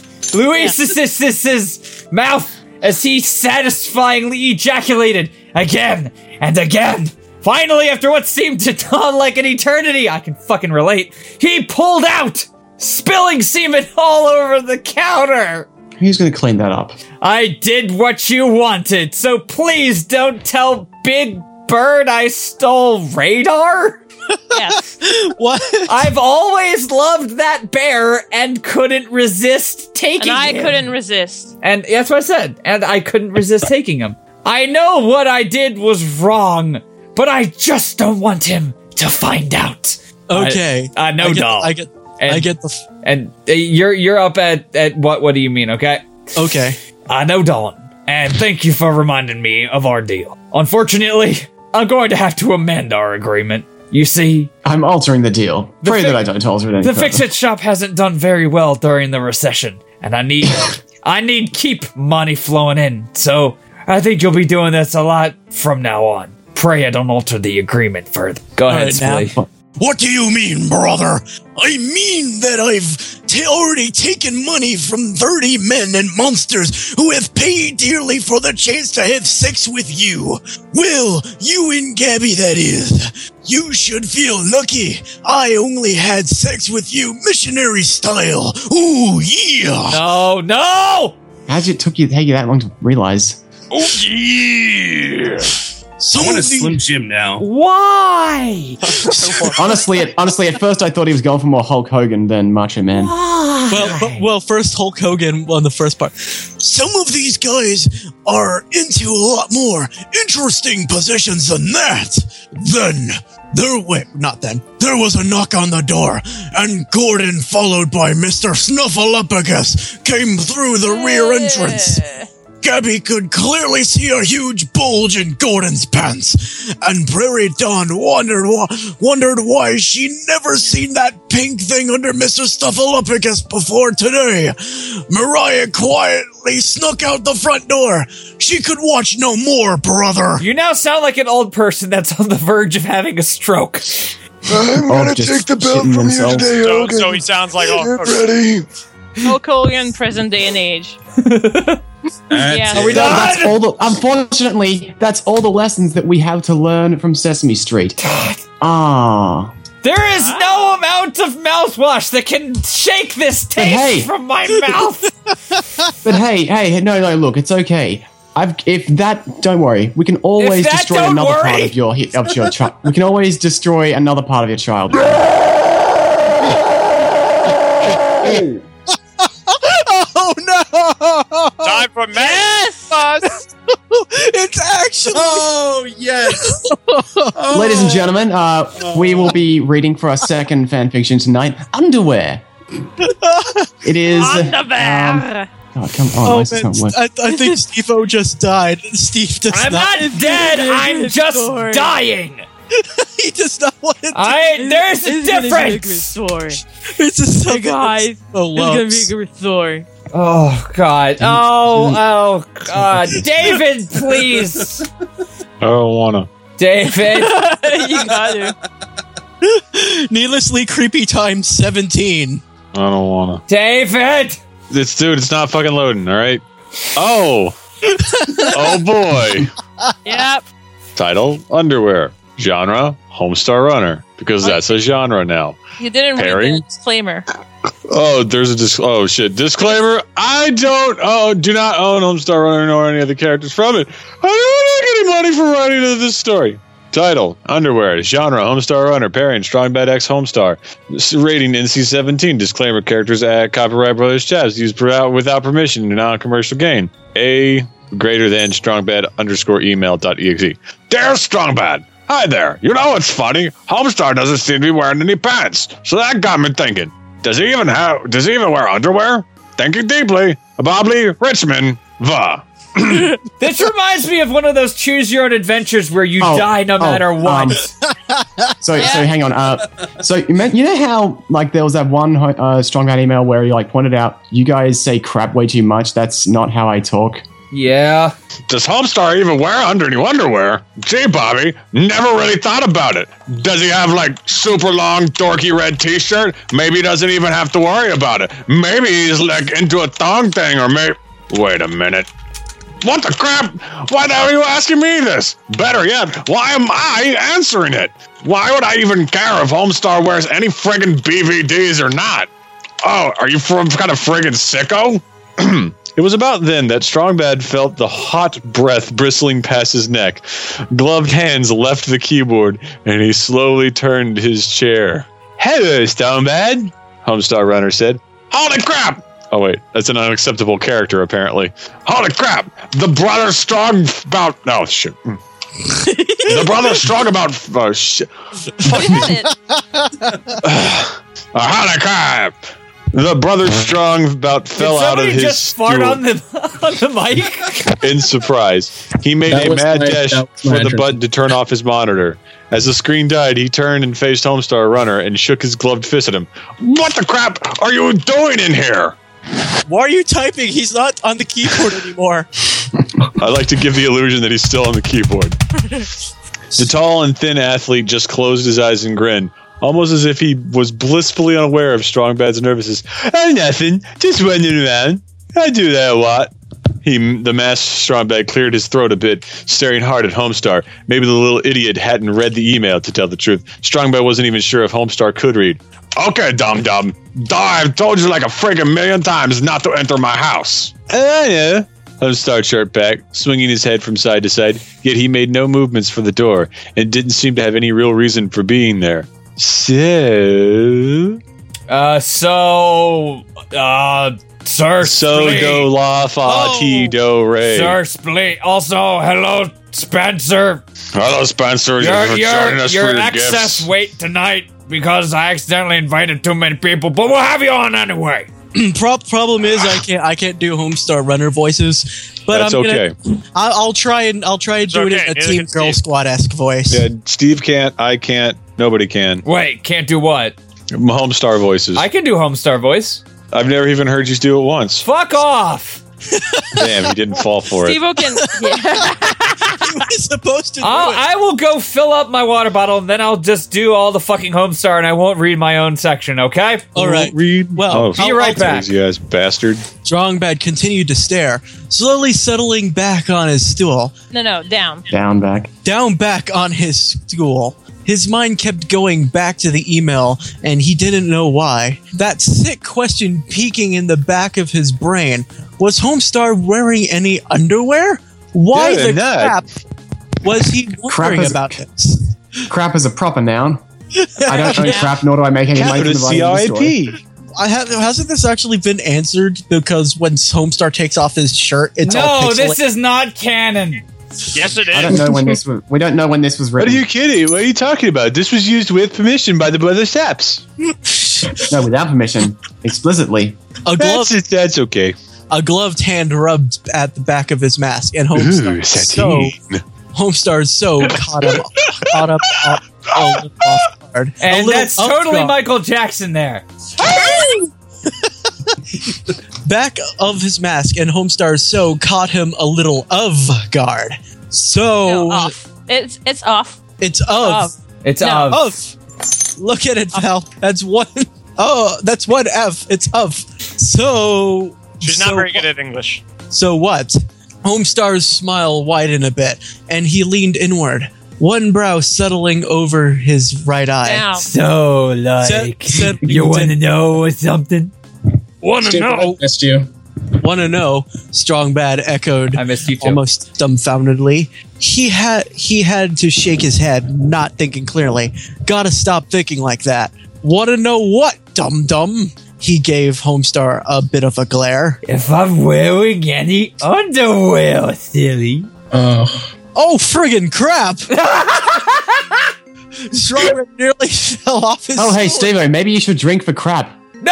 Luis's mouth as he satisfyingly ejaculated again and again. Finally, after what seemed to dawn like an eternity, I can fucking relate, he pulled out, spilling semen all over the counter.
Who's going to clean that up?
I did what you wanted, so please don't tell Big Bird I stole Radar.
Yes.
What?
I've always loved that bear and couldn't resist taking
And I
him.
couldn't resist.
And that's what I said. And I couldn't resist taking him. I know what I did was wrong, but I just don't want him to find out.
Okay.
I, I know,
I get,
dog.
I get.
And,
I get the. F-
and uh, you're you're up at, at what? What do you mean? Okay.
okay.
I know, Dawn. And thank you for reminding me of our deal. Unfortunately, I'm going to have to amend our agreement. You see,
I'm altering the deal.
The
Pray
fi-
that I don't alter it any
the
further.
Fix-It shop hasn't done very well during the recession, and I need I need keep money flowing in. So I think you'll be doing this a lot from now on. Pray I don't alter the agreement further. Go ahead,
right, now-
Splee.
What do you mean, brother? I mean that I've t- already taken money from thirty men and monsters who have paid dearly for the chance to have sex with you. Well, you and Gabby, that is. You should feel lucky. I only had sex with you missionary style. Ooh, yeah.
No, no!
How did it took you take you that long to realize?
Oh yeah!
Some
I want a
of the-
Slim Jim now.
Why?
honestly, at, honestly, at first I thought he was going for more Hulk Hogan than Macho Man.
Well, but, well, first Hulk Hogan on the first part.
Some of these guys are into a lot more interesting positions than that. Then, there wait, not then. There was a knock on the door, and Gordon, followed by Mister Snuffleupagus, came through the rear entrance. Gabby could clearly see a huge bulge in Gordon's pants, and Prairie Dawn wondered why, wondered why she never seen that pink thing under Mister Snuffleupagus before today. Mariah quietly snuck out the front door. She could watch no more, brother.
You now sound like an old person that's on the verge of having a stroke.
I'm
Oh,
gonna
just
take the belt
shitting
from
themselves.
you today,
So,
Hogan.
so he sounds like
Get
oh,
ready.
Hulk Hogan, present day and age.
That's
Yeah.
it.
Are we
That-
done?
that's all the, unfortunately, that's all the lessons that we have to learn from Sesame Street. Ah.
There is no amount of mouthwash that can shake this taste
hey.
from my mouth.
But hey, hey, no, no, look, it's okay. I've, if that, don't worry, we can always
that
destroy
don't
another
worry.
part of your of your child. We can always destroy another part of your child.
Oh no!
time for math.
It's actually.
Oh yes. Oh.
Ladies and gentlemen, uh, we will be reading for our second fanfiction tonight, Underwear. It is.
Underwear.
Um, God, come on,
Oh,
why is this
man,
not working?
I, I think Steve O just died. Steve does
I'm
not.
not dead. I'm just
story.
dying.
He does not want to.
I there's a
This is gonna be a great
difference.
story.
This is something
guys,
so
It's gonna be a
loves.
great story.
Oh God. Oh oh God. David, please.
I don't wanna.
David.
You got it.
Needlessly creepy times seventeen.
I don't wanna.
David.
It's dude. It's not fucking loading. All right. Oh. Oh boy.
Yep.
Title: Underwear. Genre: Homestar Runner, because that's a genre now.
You didn't read
Pairing?
the disclaimer.
Oh, there's a dis- oh shit disclaimer. I don't oh do not own Homestar Runner nor any of the characters from it. I don't make any money for writing this story. Title: Underwear. Genre: Homestar Runner. Pairing: Strong Bad X Homestar. S- Rating: N C seventeen. Disclaimer: Characters at Copyright Brothers Chats used per- without permission, non-commercial gain. A greater than strongbad underscore email dot exe. Dear Strongbad, hi there. You know what's funny? Homestar doesn't seem to be wearing any pants, so that got me thinking. Does he even have? Does he even wear underwear? Thinking deeply. Bobley Richmond. Va.
This reminds me of one of those choose your own adventures where you
Oh,
die no
oh,
matter what.
um, So, so hang on. Uh, so you meant- you know how like there was that one uh, strong bad email where you like pointed out you guys say crap way too much. That's not how I talk.
Yeah.
Does Homestar even wear under any underwear? Gee, Bobby, never really thought about it. Does he have, like, super long, dorky red t-shirt? Maybe he doesn't even have to worry about it. Maybe he's, like, into a thong thing, or maybe... Wait a minute. What the crap? Why the hell are you asking me this? Better yet, why am I answering it? Why would I even care if Homestar wears any friggin' B V Ds or not? Oh, are you from kind of friggin' sicko? It was about then that Strongbad felt the hot breath bristling past his neck. Gloved hands left the keyboard, and he slowly turned his chair. Hello, Strongbad, Homestar Runner said. Holy crap! Oh, wait, that's an unacceptable character, apparently. Holy crap! The brother strong about... No, shit. The brother strong about... Oh, shit. Fuck me. uh, holy crap! The brother strong about fell out of his
just fart
stool.
on the, on the mic?
In surprise, he made
That
a
was
mad
my-
dash
that was
for
my
the
entrance.
button to turn off his monitor. As the screen died, he turned and faced Homestar Runner and shook his gloved fist at him. What the crap are you doing in here?
Why are you typing? He's not on the keyboard anymore.
I like to give the illusion that he's still on the keyboard. The tall and thin athlete just closed his eyes and grinned, almost as if he was blissfully unaware of Strongbad's nervousness. Oh, nothing. Just wandering around. I do that a lot. He, the masked Strongbad cleared his throat a bit, staring hard at Homestar. Maybe the little idiot hadn't read the email, to tell the truth. Strongbad wasn't even sure if Homestar could read. Okay, dum-dum. I've told you like a friggin' million times not to enter my house. I know. Homestar chirped back, swinging his head from side to side, yet he made no movements for the door, and didn't seem to have any real reason for being there. So...
Uh, so... Uh... Sir
So
Splee.
do la fa ti do re.
Sir Splee. Also, hello, Spencer.
Hello, Spencer.
Your,
You're
your,
joining us
your
for your
excess
gifts.
weight tonight because I accidentally invited too many people, but we'll have you on anyway.
Pro- problem is I can't I can't do Homestar Runner voices, but
That's
I'm gonna,
okay.
I'll, I'll try and I'll try and do
It's
it
okay,
in a
neither
Team
can
Girl
Steve.
Squad esque voice.
Yeah, Steve can't. I can't. Nobody can.
Wait, can't do what?
Homestar voices.
I can do Homestar voice.
I've never even heard you do it once.
Fuck off.
Damn, he didn't fall for it.
Steve-O can. Yeah.
He was supposed to do
I'll,
it.
I will go fill up my water bottle and then I'll just do all the fucking Homestar and I won't read my own section, okay?
All right.
Read.
Well,
oh,
be right
I'll-
back.
crazy ass bastard.
Strongbad continued to stare, slowly settling back on his stool.
No, no, down.
Down back.
Down back on his stool. His mind kept going back to the email, and he didn't know why. That sick question peeking in the back of his brain. Was Homestar wearing any underwear? Why
Yeah,
the
not.
crap was he
Crap
wondering
is-
about this?
Crap is a proper noun. I don't own
Yeah.
crap, nor do I make any money from
Capital
the writing of the
C I
story.
P.
I have, hasn't this actually been answered? Because when Homestar takes off his shirt, it's all
No,
pixelated.
this is not canon.
Yes, it is.
I don't know when this was. We don't know when this was
What are
written.
you kidding? What are you talking about? This was used with permission by the Brother Saps.
No, without permission, explicitly.
A glove,
That's, that's okay.
a gloved hand rubbed at the back of his mask, and Homestar
Ooh,
so
sateen.
Homestar so caught him caught up off, off guard. A
And
little
that's
off
totally
guard.
Michael Jackson there.
Back of his mask, and Homestar so caught him a little of guard. So
No, off. It's it's off.
it's of
Of.
It's
No.
of.
of. Look at it, Val. That's one. Oh, that's one F. It's of. So
She's
so
not very good at English.
So what? Homestar's smile widened a bit, and he leaned inward, one brow settling over his right eye.
Down.
So, like,
Set- set-
you want to know something?
Want to
Steve, I
know?
missed you.
Want to know? Strongbad echoed,
I missed you too.
almost dumbfoundedly. He had he had to shake his head, not thinking clearly. Gotta stop thinking like that. Want to know what, dum dum? He gave Homestar a bit of a glare.
If I'm wearing any underwear, silly.
Oh,
Oh, friggin' crap! Strongbad nearly fell off his
Oh, hey,
stool.
Steve-O, maybe you should drink for crap.
No!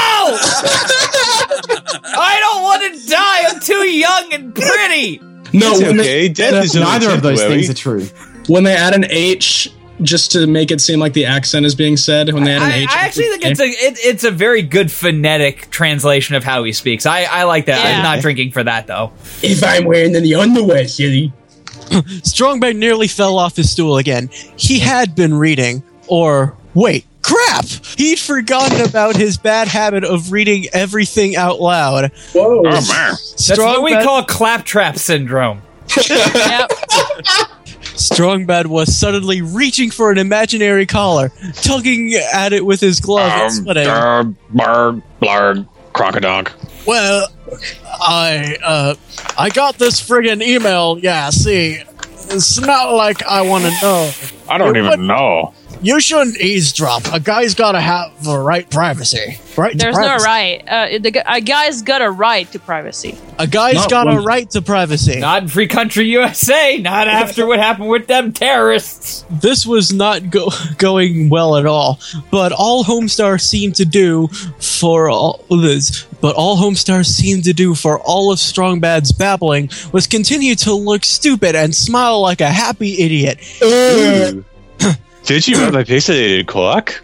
I don't want to die. I'm too young and pretty.
no,
It's
when
okay.
they,
Death is only
Neither of those
temporary.
things are true.
when they add an H just to make it seem like the accent is being said when they had an
I,
H.
I actually think it's a it, it's a very good phonetic translation of how he speaks. I, I like that.
Yeah.
I'm not drinking for that though.
If I'm wearing the underwear, silly.
Strongman nearly fell off his stool again. He had been reading, or wait, crap! He'd forgotten about his bad habit of reading everything out loud.
Whoa.
Oh, man.
That's what we
Strongbad-
call claptrap syndrome.
Yep.
Strongbad was suddenly reaching for an imaginary collar, tugging at it with his glove and sweating.
Um, Blarg, blarg, crocodile.
Well, I, uh, I got this friggin' email. Yeah, see, it's not like I want to know.
I don't
You
even
wouldn't-
know.
You shouldn't eavesdrop. A guy's got to have the right privacy. Right? to
There's no
privacy.
right. Uh, the, gu- a guy's got a right to privacy.
A guy's
Not
got a
one-
right to privacy.
Not in free country U S A. Not after what happened with them terrorists.
This was not go- going well at all. But all Homestar seemed to do for all this, but all Homestar seemed to do for all of Strongbad's babbling was continue to look stupid and smile like a happy idiot.
Ooh. Did you have my pixelated clock?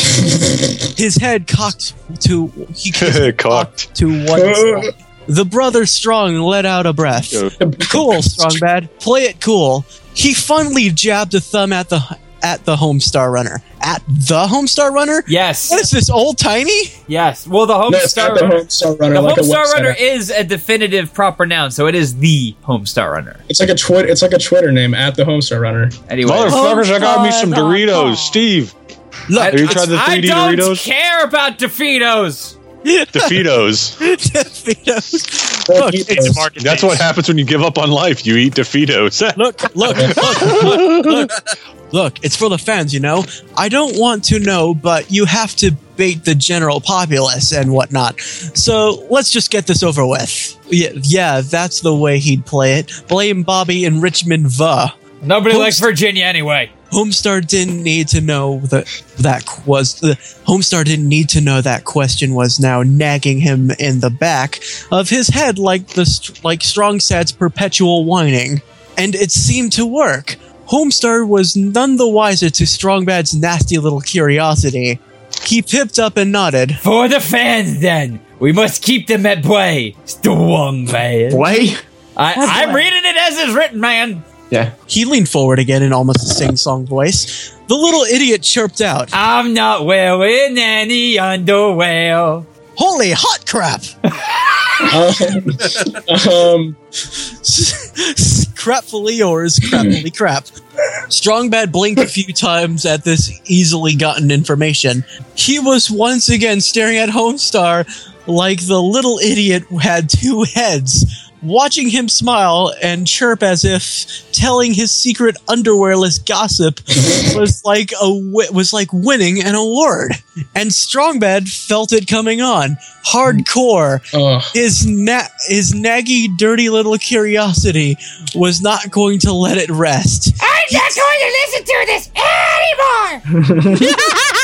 His head cocked to he his head
Cocked.
to one side. The brother Strong let out a breath. Cool, Strongbad. Play it cool. He finally jabbed a thumb at the at the Homestar Runner. At the Homestar Runner?
Yes.
What is this, old tiny?
Yes. Well, the
No, it's
Homestar
not the
Runner.
Homestar Runner.
The
like a
Homestar
website.
Runner is a definitive proper noun, so it is the Homestar Runner.
It's like a twit. It's like a Twitter name at the Homestar Runner.
Anyway,
Motherfuckers, I got me some
Homestar dot
Doritos.
com.
Steve,
Look,
have you tried the
I
three D
don't
Doritos?
care about Defeatos.
Defeatos.
Defeatos. Look,
It's
Market
That's
base.
what happens when you give up on life. You eat Defeatos.
look, look, look, look, look. Look, it's for the fans, you know? I don't want to know, but you have to bait the general populace and whatnot. So let's just get this over with. Yeah, yeah, that's the way he'd play it. Blame Bobby and Richmond Va.
Nobody
Homestar-
likes Virginia anyway.
Homestar didn't need to know that that was the Homestar didn't need to know that question was now nagging him in the back of his head like the st- like Strongsad's perpetual whining, and it seemed to work. Homestar was none the wiser to Strongbad's nasty little curiosity. He pipped up and nodded.
For the fans, then. We must keep them at bay. Strongbad.
Way?
I, I'm reading it as is written, man.
Yeah.
He leaned forward again in almost a sing-song voice. The little idiot chirped out,
I'm not wearing any underwear.
"Holy hot crap!"
Um,
Crapfully yours, crapfully crap. Strongbad blinked a few times at this easily gotten information. He was once again staring at Homestar like the little idiot had two heads, watching him smile and chirp as if telling his secret underwearless gossip was like a wi- was like winning an award. And Strongbad felt it coming on, hardcore.
ugh.
His na- his naggy, dirty little curiosity was not going to let it rest.
I'm not going to listen to this anymore!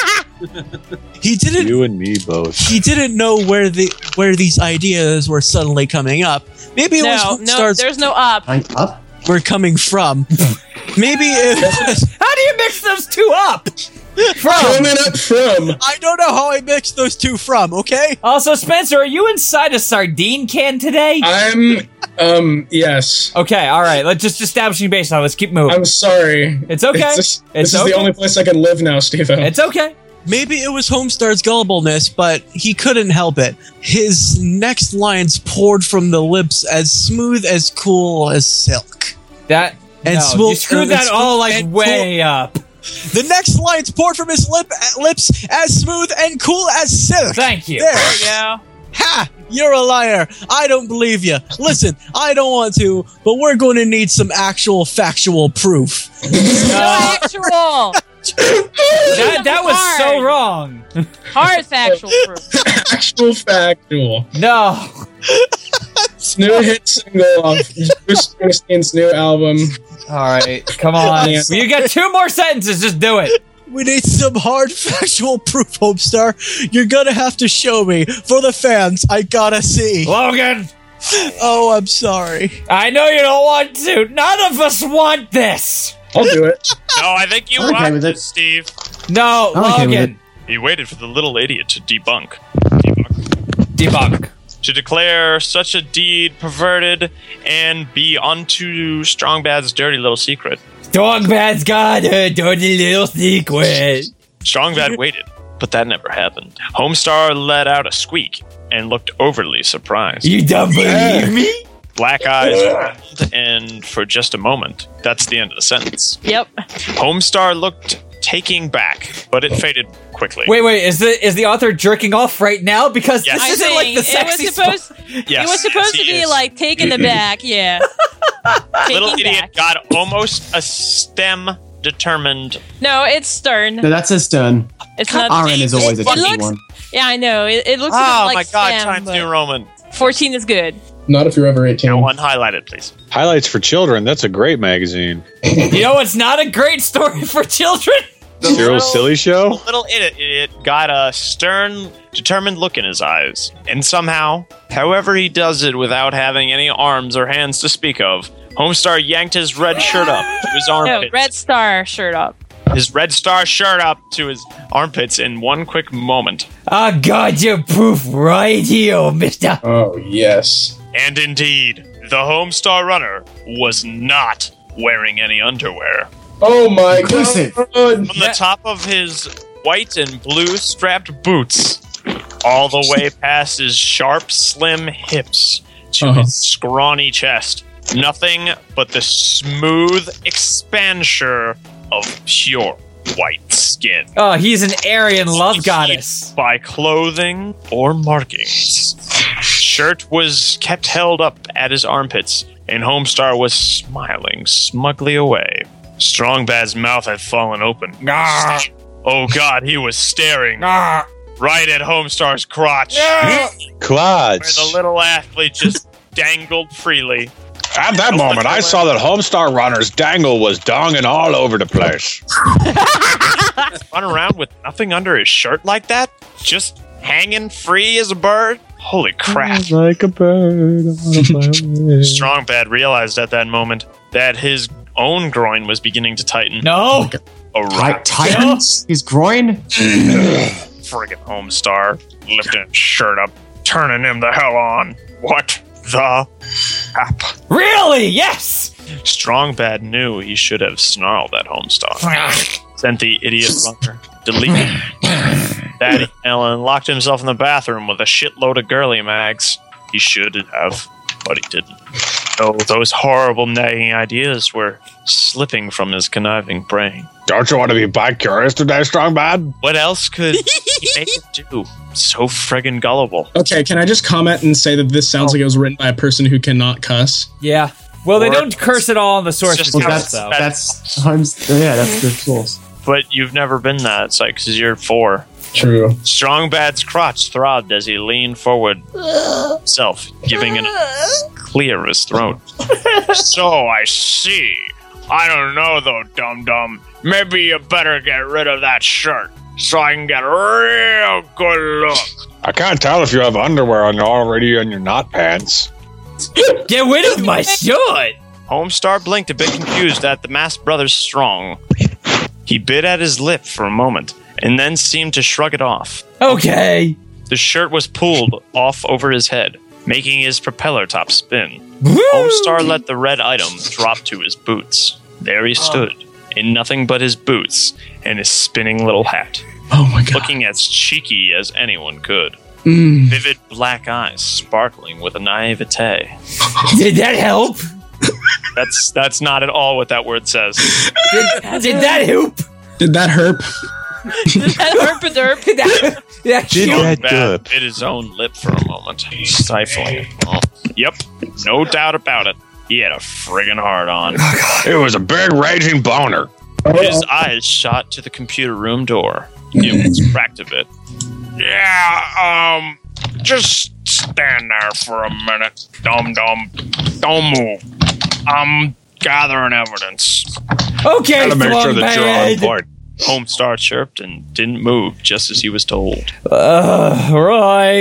He didn't.
You and me both.
He didn't know where the where these ideas were suddenly coming up. Maybe it
No,
was
no,
Homestar's
there's no up.
I'm up?
were coming from. Maybe it was.
How do you mix those two up?
Coming up from.
I don't know how I mixed those two from. Okay.
Also, Spencer, are you inside a sardine can today?
I'm. Um. Yes.
Okay, all right. Let's just establishing baseline. Let's keep moving.
I'm sorry.
It's okay.
It's just-
It's
this is
okay.
the only place I can live now, Steve.
It's okay.
Maybe it was Homestar's gullibleness, but he couldn't help it. His next lines poured from the lips as smooth as cool as silk.
That
And
no,
smooth-
you screwed
and
that
smooth
all like
and
way up.
The next lines poured from his lip lips as smooth and cool as silk.
Thank you.
There.
There you go.
Ha! You're a liar. I don't believe you. Listen, I don't want to, but we're going to need some actual factual proof.
No actual.
That that was so
Hard.
wrong.
Hard factual proof.
Actual factual.
No.
New hit single off Bruce Springsteen's new album.
All right, come on.
Yeah.
You got two more sentences. Just do it.
We need some hard factual proof, Homestar. You're gonna have to show me. For the fans, I gotta see.
Logan,
Oh, I'm sorry.
I know you don't want to. None of us want this.
I'll do it.
No, I think you
I'm okay
want
with
to,
it.
Steve.
No,
I'm okay with
Logan.
He waited for the little idiot to debunk. Debunk.
Debunk.
To declare such a deed perverted and be unto Strongbad's dirty little secret.
Strongbad's got a dirty little secret.
Strongbad waited, but that never happened. Homestar let out a squeak and looked overly surprised.
You don't believe me?
Black eyes rolled, and for just a moment, that's the end of the sentence.
Yep.
Homestar looked taking back, but it faded quickly.
Wait, wait, is the is the author jerking off right now? Because
Yes.
this
I
isn't like
think
the
it
sexy
was supposed.
spot.
Yes,
it was supposed
yes,
to
he
be
is.
like taking the back. Yeah.
Little
Taking
idiot
back.
got almost a stem determined.
No, it's stern.
No, that's a stern.
It's not.
R N is always a
it
tricky
looks,
one.
Yeah, I know. It, it looks a
Oh
bit like
my god,
stem,
Times
but
New Roman.
fourteen is good.
Not if you're over eighteen.
Now unhighlighted, please.
Highlights for Children. That's a great magazine.
You know what's not a great story for children?
The
Cyril
little-
Silly Show?
The little idiot, idiot got a stern, determined look in his eyes. And somehow, however he does it without having any arms or hands to speak of, Homestar yanked his red shirt up to his
No,
armpits.
Red Star shirt up.
His red star shirt up to his armpits in one quick moment.
I got your proof right here, mister.
Oh, yes.
And indeed, the Homestar runner was not wearing any underwear.
Oh my
Inclusive.
god.
From the top of his white and blue strapped boots, all the way past his sharp, slim hips to
Uh-huh.
his scrawny chest, nothing but the smooth expansion of pure white skin.
Oh, he's an Aryan love goddess.
By clothing or markings. Shirt was kept held up at his armpits, and Homestar was smiling smugly away. Strongbad's mouth had fallen open. Oh god, he was staring right at Homestar's crotch, where
Quads.
the little athlete just dangled freely.
At that moment, I saw that Homestar Runner's dangle was donging all over the place.
Run around with nothing under his shirt like that? Just hanging free as a bird? Holy crap.
Like a bird on a flower.
Strongbad realized at that moment that his own groin was beginning to tighten.
No.
A
Tight
right
Titans? His groin?
friggin' Homestar, lifting his shirt up, turning him the hell on. What the hap?
Really? Yes.
Strongbad knew he should have snarled at Homestar. Sent the idiot runner, deleted that email, and locked himself in the bathroom with a shitload of girly mags. He should have, but he didn't. Oh, those horrible nagging ideas were slipping from his conniving brain.
Don't you want to be bi curious today, Strongbad?
What else could he make it do? So friggin' gullible.
Okay, can I just comment and say that this sounds like it was written by a person who cannot cuss?
Yeah. Well, they
Or-
don't curse at all in the source
Just
material,
That's,
though.
that's, Holmes, yeah, that's the source.
But you've never been that, it's like, because you're four.
True.
Strongbad's crotch throbbed as he leaned forward himself, giving it a clear his throat. So I see. I don't know though, dum-dum. Maybe you better get rid of that shirt so I can get a real good look.
I can't tell if you have underwear on already on your not pants.
Get rid of my shirt.
Homestar blinked a bit confused at the masked brother's strong. He bit at his lip for a moment and then seemed to shrug it off.
Okay.
The shirt was pulled off over his head, making his propeller top spin. Homestar let the red item drop to his boots. There he stood, in nothing but his boots and his spinning little hat,
Oh my god.
looking as cheeky as anyone could.
Mm.
Vivid black eyes sparkling with a naivete.
Did that help?
That's that's not at all what that word says.
Did, did that help?
Did that hurt?
Herp a derp.
Did that, that
Did
cute?
that
Bad
good?
bit his own lip for a moment, stifling it. Oh, yep, no doubt about it. He had a friggin' hard on.
It was a big raging boner.
His eyes shot to the computer room door. It was cracked a bit. Yeah, um, just stand there for a minute. Dum dum. Don't move. I'm gathering evidence.
Okay,
Gotta make sure that you're on
Strongbad.
point.
Homestar chirped and didn't move just as he was told.
Uh, Roy.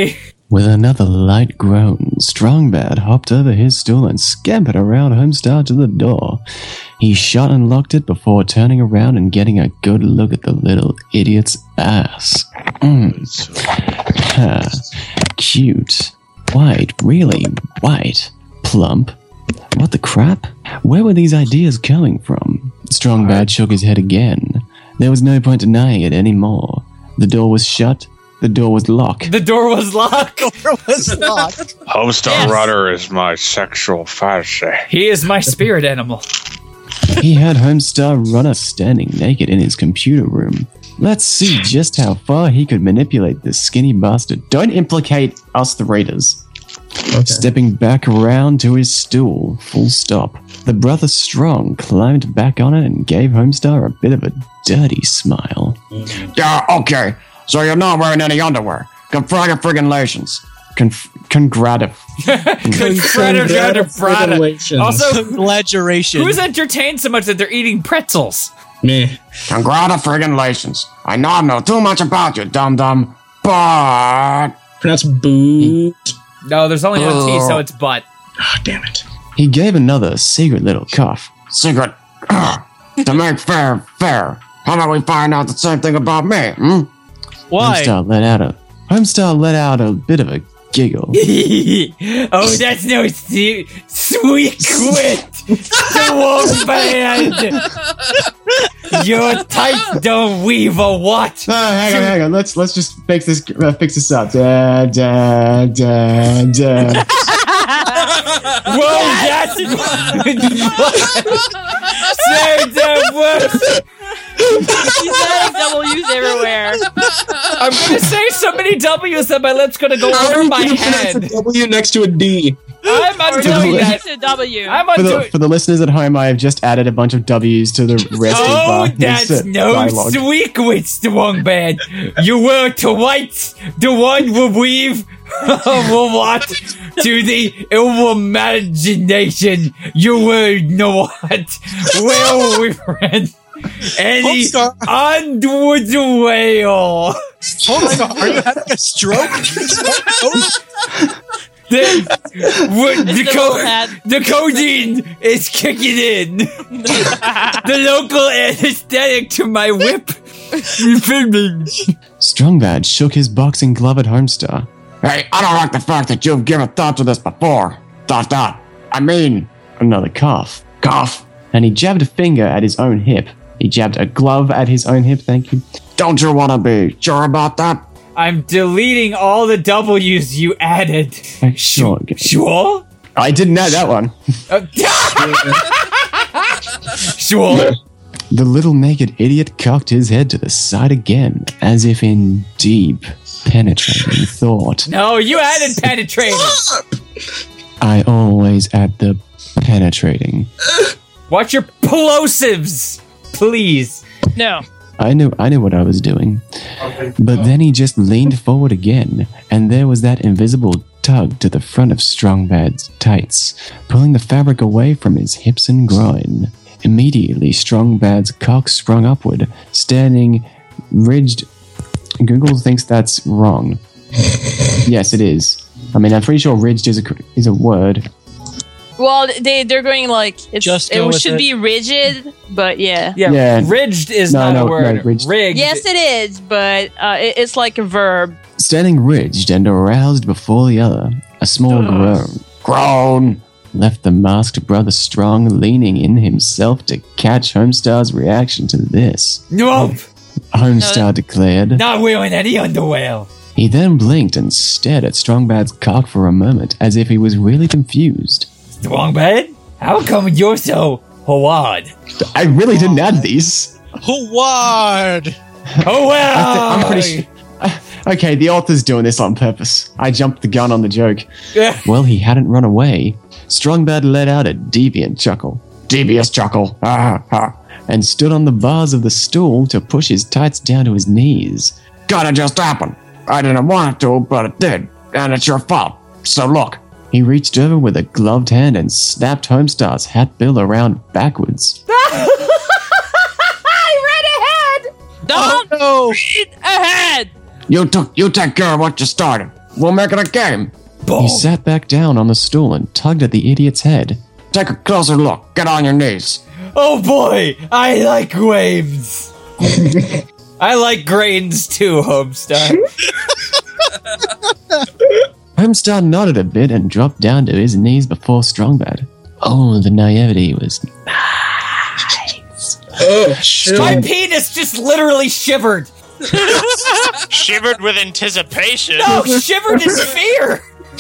With another light groan, Strongbad hopped over his stool and scampered around Homestar to the door. He shut and locked it before turning around and getting a good look at the little idiot's ass. Mm. Ha. Cute. White, really white. Plump. What the crap? Where were these ideas coming from? Strongbad shook his head again. There was no point denying it anymore. The door was shut. The door was locked.
The door was locked.
The door was locked.
Homestar
Yes.
Rudder is my sexual fantasy.
He is my spirit animal.
He had Homestar Runner standing naked in his computer room. Let's see just how far he could manipulate this skinny bastard. Don't implicate us, the readers.
Okay.
Stepping back around to his stool, full stop. The brother Strong climbed back on it and gave Homestar a bit of a dirty smile.
Yeah, okay. So you're not wearing any underwear. Congratulations.
Conf- congratif-
Congratulations.
Also,
Congratulations.
who's entertained so much that they're eating pretzels?
Me.
Congratulations. I not know too much about you, dum-dum, but...
Pronounce boot.
No, there's only one T, so it's butt.
Ah, damn it.
He gave another secret little cough.
Secret. To make fair, fair. How about we find out the same thing about me, hmm?
Why?
Homestar let out a Homestar let out a bit of a giggle.
Oh, that's no sweet, sweet quit. The wolf band. Your tights don't weave a what?
Uh, hang on, hang on. Let's let's just fix this uh, fix this up. Da, da, da, da.
Whoa, that's say the word.
He's adding W's everywhere.
I'm gonna say so many W's that my lips gonna go over my head.
A W next to a D.
I'm undoing that.
It's a W.
I'm
For the,
undoing.
for the listeners at home, I have just added a bunch of W's to the rest
Oh,
of uh,
that's
this, uh,
no
dialogue.
sweet with strong bad. You were to white, the one will weave, will what to the ill imagination. You were no what. Well, we friend. Any
Homestar.
onward whale.
Homestar, are you having a stroke?
The, what, the,
the
co-
hat.
the codeine is kicking in. The local anesthetic to my whip.
Strongbad shook his boxing glove at Homestar.
Hey, I don't like the fact that you've given thought to this before. Dot dot. I mean,
Another cough.
cough.
And he jabbed a finger at his own hip. He jabbed a glove at his own hip, thank you.
Don't you want to be sure about that?
I'm deleting all the W's you added.
Uh, sure.
Sure?
I didn't add that one.
Uh, sure.
The little naked idiot cocked his head to the side again, as if in deep, penetrating thought.
No, you added penetrating.
I always add the penetrating.
Watch your plosives, please.
No.
I knew I knew what I was doing. But then he just leaned forward again, and there was that invisible tug to the front of Strongbad's tights, pulling the fabric away from his hips and groin. Immediately, Strongbad's cock sprung upward, standing ridged. Google thinks that's wrong. Yes, it is. I mean, I'm pretty sure ridged is a is a word.
Well, they they're going like it's,
Just go
it
with
should
it.
be rigid, but yeah.
Yeah,
Yeah.
ridged is
No,
not
no,
a word.
no, ridged.
Rigged.
Yes, it is, but uh, it, it's like a verb.
Standing ridged and aroused before the other, a small groan, groan left the masked brother Strong leaning in himself to catch Homestar's reaction to this.
Nope.
Homestar
No.
declared.
Not wearing any underwear.
He then blinked and stared at Strongbad's cock for a moment, as if he was really confused.
Strong bad? How come you're so hard?
I really didn't add these.
Howard!
Oh well.
I'm pretty sure. Okay, the author's doing this on purpose. I jumped the gun on the joke.
Yeah.
Well, he hadn't run away. Strongbad let out a deviant chuckle.
Devious chuckle. Ah, ah.
And stood on the bars of the stool to push his tights down to his knees.
Gotta just happen. I didn't want it to, but it did. And it's your fault. So look.
He reached over with a gloved hand and snapped Homestar's hat bill around backwards.
I read ahead. Don't
Oh, no.
read ahead.
You took you take care of what you started. We'll make it a game.
He sat back down on the stool and tugged at the idiot's head.
Take a closer look. Get on your knees.
Oh boy, I like waves. I like grains too, Homestar.
Homestar nodded a bit and dropped down to his knees before Strongbad. Oh, the naivety was nice.
Oh, shit.
My penis just literally shivered.
Shivered with anticipation.
No, shivered in fear.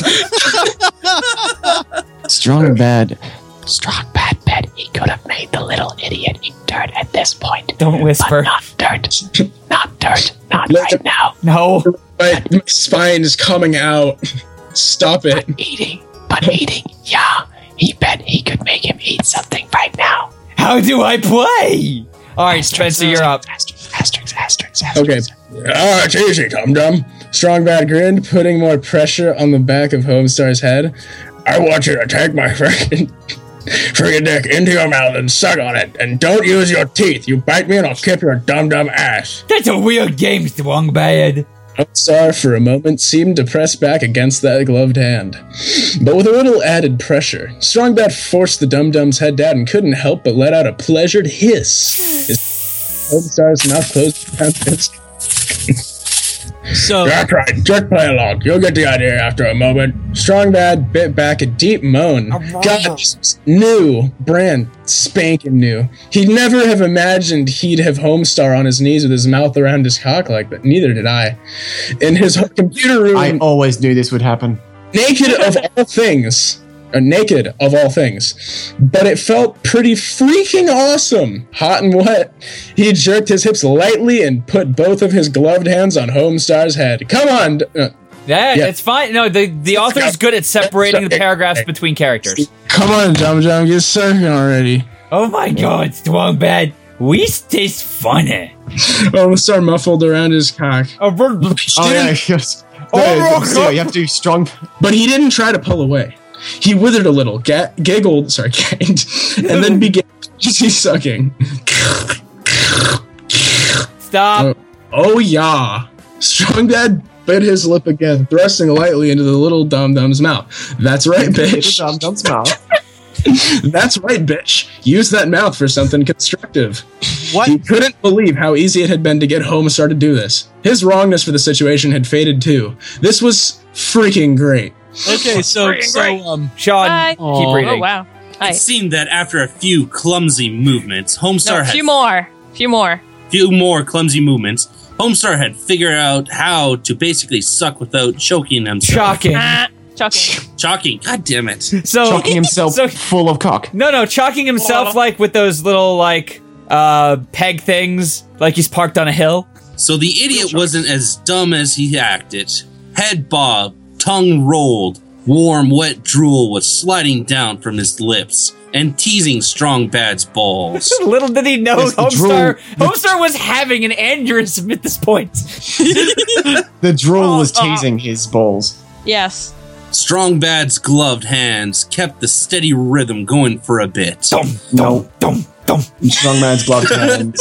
Strongbad, Strongbad bet he could have made the little idiot eat dirt at this point.
Don't whisper.
But not dirt. Not dirt. Not
Let
right
the-
now.
No.
My, my spine is coming out. Stop it.
But eating. But eating. Yeah. He bet he could make him eat something right now.
How do I play? All right, Spencer, you're up.
Asterix, asterix, asterix, asterix.
Okay. Ah, it's easy, Dum Dum. Strongbad grinned, putting more pressure on the back of Homestar's head. I want you to take my freaking freaking dick into your mouth and suck on it, and don't use your teeth. You bite me and I'll kip your dum dum ass.
That's a weird game, Strongbad.
Homestar, for a moment, seemed to press back against that gloved hand. But with a little added pressure, Strongbad forced the Dum-Dum's head down and couldn't help but let out a pleasured hiss. His Homestar's mouth closed around his...
So
That's right, just play along. You'll get the idea after a moment. Strongbad bit back a deep moan. God, this was new, brand spanking new. He'd never have imagined he'd have Homestar on his knees with his mouth around his cock like that. Neither did I. In his computer room,
I always knew this would happen.
naked of all things. Or naked of all things. But it felt pretty freaking awesome. Hot and wet. He jerked his hips lightly and put both of his gloved hands on Homestar's head. Come on. Uh,
Yeah,
Yeah.
it's fine. No, the, the author's good at separating the paragraphs between characters.
come on, Dum Dum. Get surfing already.
Oh my god, Strongbad. We taste funny.
Homestar muffled around his cock.
Oh, we're-
Oh, yeah, yes.
Oh,
No,
my
so
God.
you have to do strong.
But he didn't try to pull away. He withered a little, ga- giggled, sorry, gagged, and then began easy sucking.
Stop.
Oh, yeah. Strongbad bit his lip again, thrusting lightly into the little Dum Dum's mouth. That's right, bitch.
Dum Dum's mouth.
That's right, bitch. Use that mouth for something constructive.
what?
He couldn't believe how easy it had been to get Homestar to do this. His wrongness for the situation had faded too. This was freaking great.
Okay, so
Freaking
so
great.
um,
Sean,
Bye.
keep
Aw.
reading.
Oh wow. Hi.
It seemed that after a few clumsy movements, Homestar
No, a
had
few more. Few more.
few more clumsy movements. Homestar had figured out how to basically suck without choking himself.
Chalking.
Ah, chucking.
Chalking. God damn it.
So,
Chucking himself
so-
full of cock.
no, no, chalking himself like with those little, like, uh, peg things, like he's parked on a hill.
So the idiot wasn't as dumb as he acted. Head bobbed, tongue rolled, warm, wet drool was sliding down from his lips and teasing Strongbad's balls.
Little did he know
Yes, the
Homestar,
drool-
Homestar was having an aneurysm at this point.
The drool was teasing his balls.
Yes.
Strongbad's gloved hands kept the steady rhythm going for a bit.
No.
Dum, dum.
Strongman's gloved hands.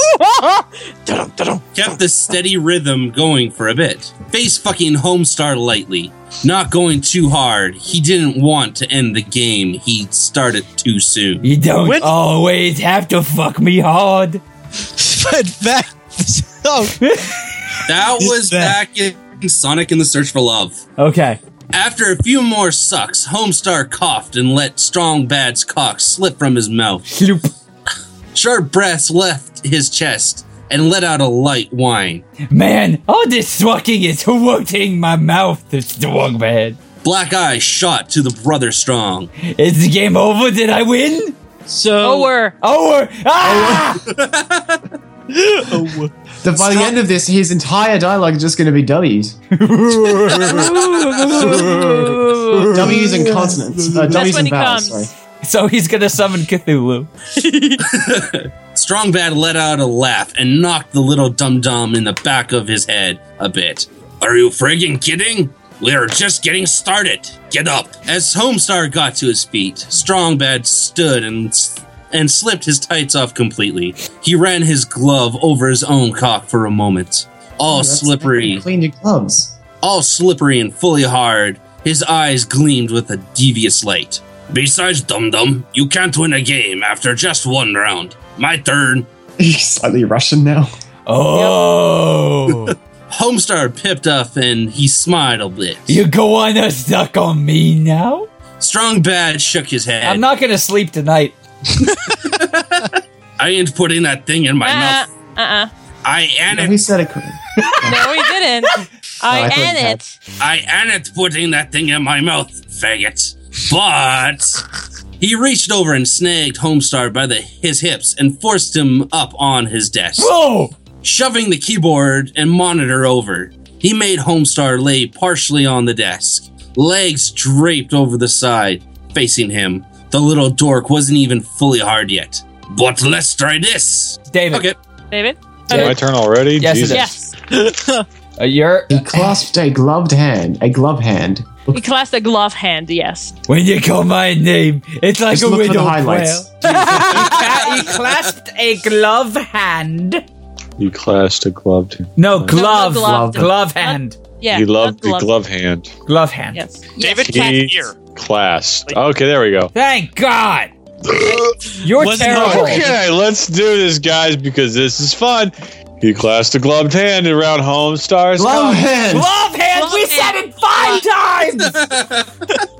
Kept the steady rhythm going for a bit. Face fucking Homestar lightly. Not going too hard. He didn't want to end the game. He started too soon.
You don't
When-
always have to fuck me hard.
but back. Oh,
That
Is
was
that-
back in Sonic and the Search for Love.
Okay.
After a few more sucks, Homestar coughed and let Strongbad's cock slip from his mouth.
Sloop.
Sharp breaths left his chest and let out a light whine.
Man, all this sucking is hurting my mouth, Strongbad.
Black eyes shot to the brother Strong.
Is the game over? Did I win?
so
Over.
Over. Ah!
oh,
The, by the end of this, his entire dialogue is just going to be W's. W's and consonants. Uh,
That's
W's
when
and
he
vowels,
comes.
sorry.
So he's gonna summon Cthulhu.
Strongbad let out a laugh and knocked the little dum-dum in the back of his head a bit. Are you friggin' kidding? We're just getting started. Get up. As Homestar got to his feet, Strongbad stood and and slipped his tights off completely. He ran his glove over his own cock for a moment. All
That's-
slippery,
Clean your gloves.
all slippery and fully hard. His eyes gleamed with a devious light. Besides, Dum Dum, you can't win a game after just one round. My turn.
He's slightly Russian now.
Oh.
Homestar pipped up and he smiled a bit.
You go on a suck on me now?
Strong Bad shook his head.
I'm not going to sleep tonight.
I ain't putting that thing in my
Uh-uh.
mouth.
Uh-uh.
I ain't
No,
it.
he said it couldn't.
No, he didn't. I
I thought
am
he had.
it.
I ain't putting that thing in my mouth, faggot. But he reached over and snagged Homestar by the his hips and forced him up on his desk.
Whoa!
Shoving the keyboard and monitor over, he made Homestar lay partially on the desk, legs draped over the side, facing him. The little dork wasn't even fully hard yet. But let's try this.
David.
Okay.
David?
My turn already?
Yes,
Jesus.
it
Yes.
Uh, you're.
He clasped a gloved hand. A glove hand.
He clasped a glove hand, yes.
When you call my name, it's like
Just
a
look for the
widow
highlights.
quail. he, ca- he clasped a glove hand.
You clasped a glove too.
No, glove.
no, glove.
glove hand.
Yeah.
He loved
not
the glove hand.
Glove hand.
Yes.
David
He
can't hear.
clasped. Okay, there we go.
Thank God. You're
Wasn't
terrible.
Okay, let's do this, guys, because this is fun. He clasped a gloved hand around Homestar's
Glove
cock.
hand.
Glove hand.
Glove
we
hand.
said it five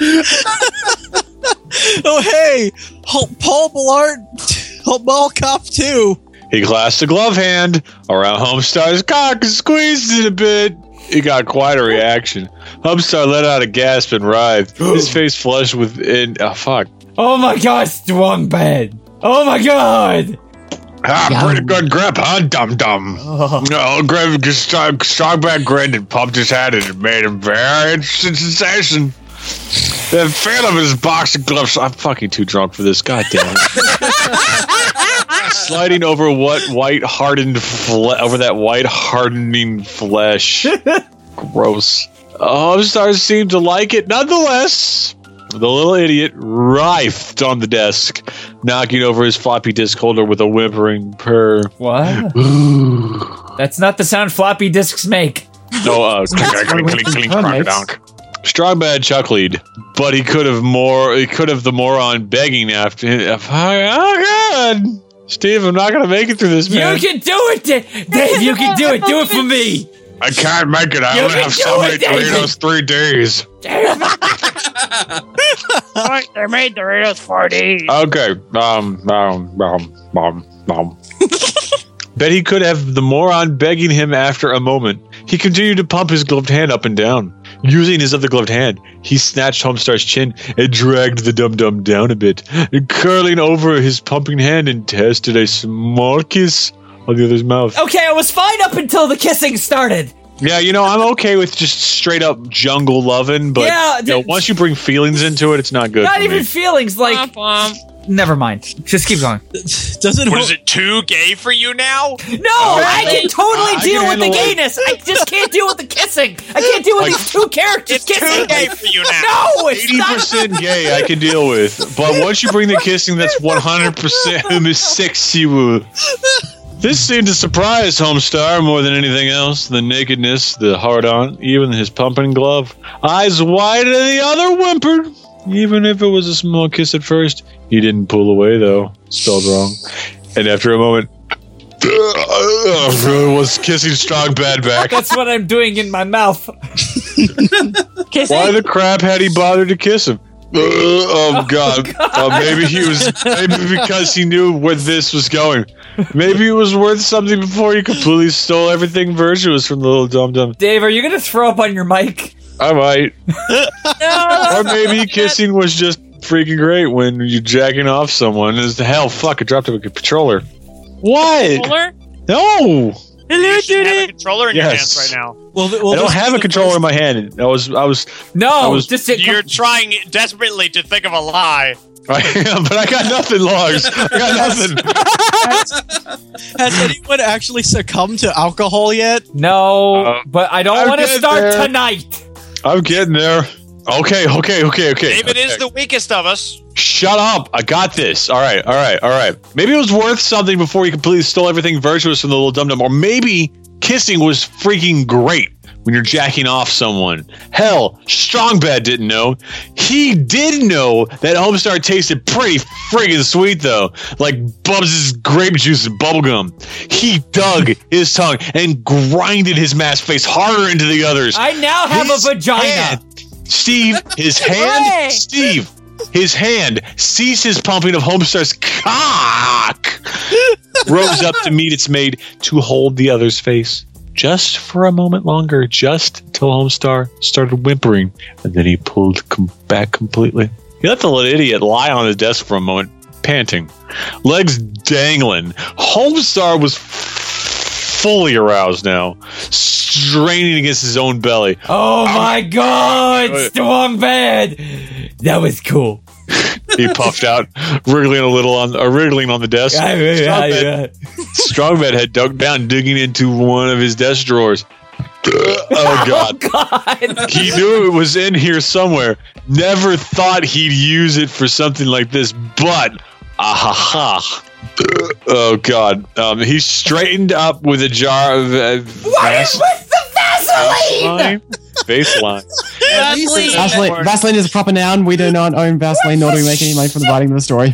times.
Oh, hey, Hol- Paul Blart, Mall Cop two.
He clasped a glove hand around Homestar's cock and squeezed it a bit. He got quite a reaction. Homestar let out a gasp and writhed, his face flushed with in. Oh, fuck.
Oh my God, strong bad. Oh my God.
Ah,
Yum.
pretty good grip, huh, dum dum?
Oh.
No, Greg strong, Strongback grinned and pumped his head, and it made a very interesting sensation. The feel of his boxing gloves. I'm fucking too drunk for this. God damn it. Sliding over what white hardened fle- over that white hardening flesh. Gross. Homestar seemed to like it nonetheless. The little idiot writhed on the desk, knocking over his floppy disk holder with a whimpering purr.
What? That's not the sound floppy disks make.
No, uh, clink, clink, clink, clink, crocodonk. Strongbad chuckled, but he could have more. He could have the moron begging after him. Oh God, Steve, I'm not gonna make it through this, man.
You can do it, Da- Dave. You can do it. Do it for me.
I can't make it. I
You
only
can
have
do
so
it,
many
David.
Doritos three days.
They made Doritos for days.
Okay. Um. Um. Um. Um. um. Bet he could have the moron begging him after a moment. He continued to pump his gloved hand up and down. Using his other gloved hand, he snatched Homestar's chin and dragged the dum-dum down a bit, curling over his pumping hand and tested a small kiss on the other's mouth.
Okay, I was fine up until the kissing started.
Yeah, you know, I'm okay with just straight up jungle loving, but
Yeah,
you know,
d-
once you bring feelings into it, it's not good
Not
for
even
me.
feelings. Like, never mind. Just keep going.
Doesn't
What is it, too gay for you now?
No, I can totally
I- I
deal
can
with the
handle it.
gayness. I just can't deal with the kissing. I can't deal with
Like-
these two characters
It's
kissing.
too gay for you now.
No, it's
eighty
not.
percent gay I can deal with, but once you bring the kissing, that's one hundred percent homosexual. This seemed to surprise Homestar more than anything else. The nakedness, the hard-on, even his pumping glove. Eyes wide and the other whimpered. Even if it was a small kiss at first, he didn't pull away, though. Spelled wrong. And after a moment, was kissing Strongbad back.
That's what I'm doing in my mouth.
Kissing?
Why the crap had he bothered to kiss him? Uh, oh, God. Uh, maybe he was. Maybe because he knew where this was going. Maybe it was worth something before he completely stole everything virtuous from the little dum dum.
Dave, are you going to throw up on your mic?
I might.
No.
Or maybe kissing was just freaking great when you're jacking off someone. Is the hell? Fuck! I dropped a controller. What?
Controller?
No.
You should have a controller in your
Yes.
hands right now.
Well, th- well
I don't
this
have
is
a
the
controller
first-
in my hand. I was. I was.
No,
I was-
just it,
You're trying desperately to think of a lie.
I am, but I got nothing, Logs. I got nothing.
Has anyone actually succumbed to alcohol yet?
No,
Uh,
but I don't
I'm
want to
getting
start
there.
tonight.
I'm getting there. Okay, okay, okay, okay.
David
okay.
is the weakest of us.
Shut up! I got this. All right, all right, all right. Maybe it was worth something before he completely stole everything virtuous from the little dum dum, or maybe kissing was freaking great. when you're jacking off someone. Hell, Strongbad didn't know. He did know that Homestar tasted pretty friggin' sweet, though. Like Bubs' grape juice and bubblegum. He dug his tongue and grinded his masked face harder into the others.
I now have
His
a vagina.
hand- Steve, his hand,
Hooray!
Steve, his hand ceases pumping of Homestar's cock, rose up to meet its mate to hold the other's face. Just for a moment longer, just till Homestar started whimpering, and then he pulled com- back completely. He let the little idiot lie on his desk for a moment, panting, legs dangling. Homestar was fully aroused now, straining against his own belly.
Oh my god, Strongbad! That was cool.
He puffed out, wriggling a little on, uh, wriggling on the desk.
Yeah, yeah,
Strongbad,
yeah.
Strongbad had dug down, digging into one of his desk drawers. Oh god.
God.
He knew it was in here somewhere. Never thought he'd use it for something like this, but ahaha. Oh god. Um, he straightened up with a jar of uh,
What is with the Vaseline?
Baseline.
Vaseline.
Vaseline, Vaseline is a proper noun. We do not own Vaseline, nor do we make any money from the writing of the story.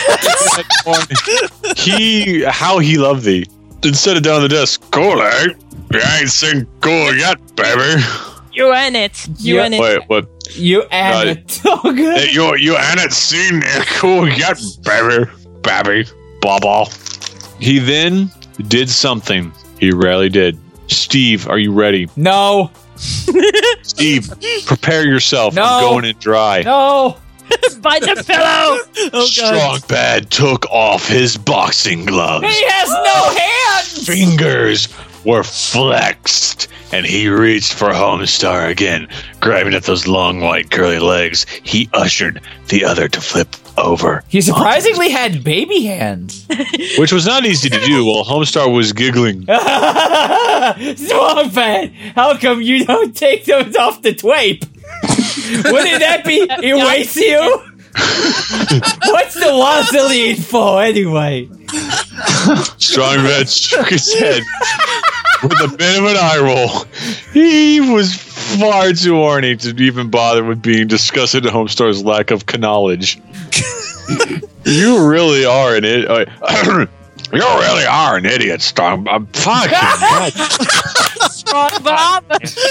He, how he loved thee. Instead of down on the desk, cool, eh? You ain't seen cool yet, baby.
You in it. You
Yeah.
in it.
Wait, what?
You and
Uh,
it. Oh, good.
Hey, you, you ain't seen it cool yet, baby. Baby. Blah, blah. He then did something he rarely did. Steve, are you ready?
No.
Steve, prepare yourself.
No.
I'm going in dry.
No.
Bite the pillow.
Oh, God.
Strongbad took off his boxing gloves.
He has no hands.
Fingers were flexed, and he reached for Homestar again. Grabbing at those long, white, curly legs, he ushered the other to flip over.
He surprisingly had baby hands.
Which was not easy to do while Homestar was giggling.
Strongbad, how come you don't take those off the twape? Wouldn't that be erase you? What's the Vaseline for anyway?
Strongbad shook his head with a bit of an eye roll. He was far too horny to even bother with being disgusted at Homestar's lack of knowledge. You really are an idiot. You really are an idiot, Strong. I'm fucking.
Strong Bob.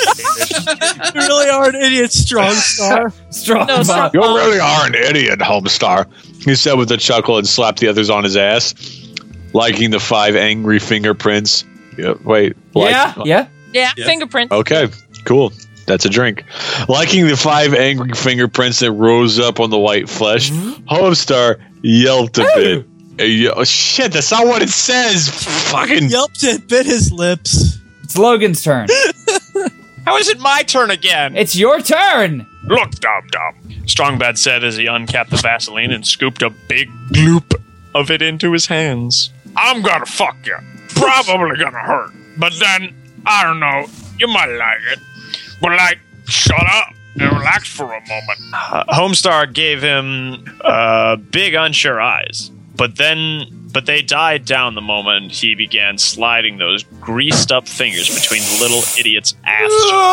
You really are an idiot, Strong Star.
Strong
No, Strong
You
Bob.
really are an idiot, Homestar. He said with a chuckle and slapped the others on his ass, liking the five angry fingerprints. Yeah, wait. like-
Yeah, yeah.
Yeah, fingerprints.
Okay, cool. That's a drink. Liking the five angry fingerprints that rose up on the white flesh, Homestar yelped a bit. Uh, ye- oh, shit, that's not what it says. Fucking.
Yelped and bit his lips.
It's Logan's turn.
How is it my turn again?
It's your turn.
Look, Dum Dum, Strongbad said as he uncapped the Vaseline and scooped a big gloop of it into his hands. I'm gonna fuck you. Probably gonna hurt. But then, I don't know, you might like it. But like, shut up and relax for a moment. Uh, Homestar gave him uh, big unsure eyes. But then, but they died down the moment he began sliding those greased up fingers between the little idiot's ass.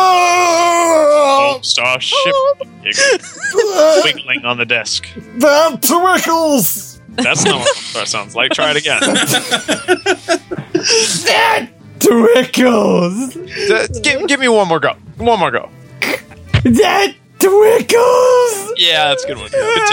Homestar shifted, wiggling on the desk.
The Twickles.
That's not what Homestar sounds like. Try it again.
That Twickles.
Uh, give, give me one more go. One more go.
That Twickles.
Yeah, that's a good one. Good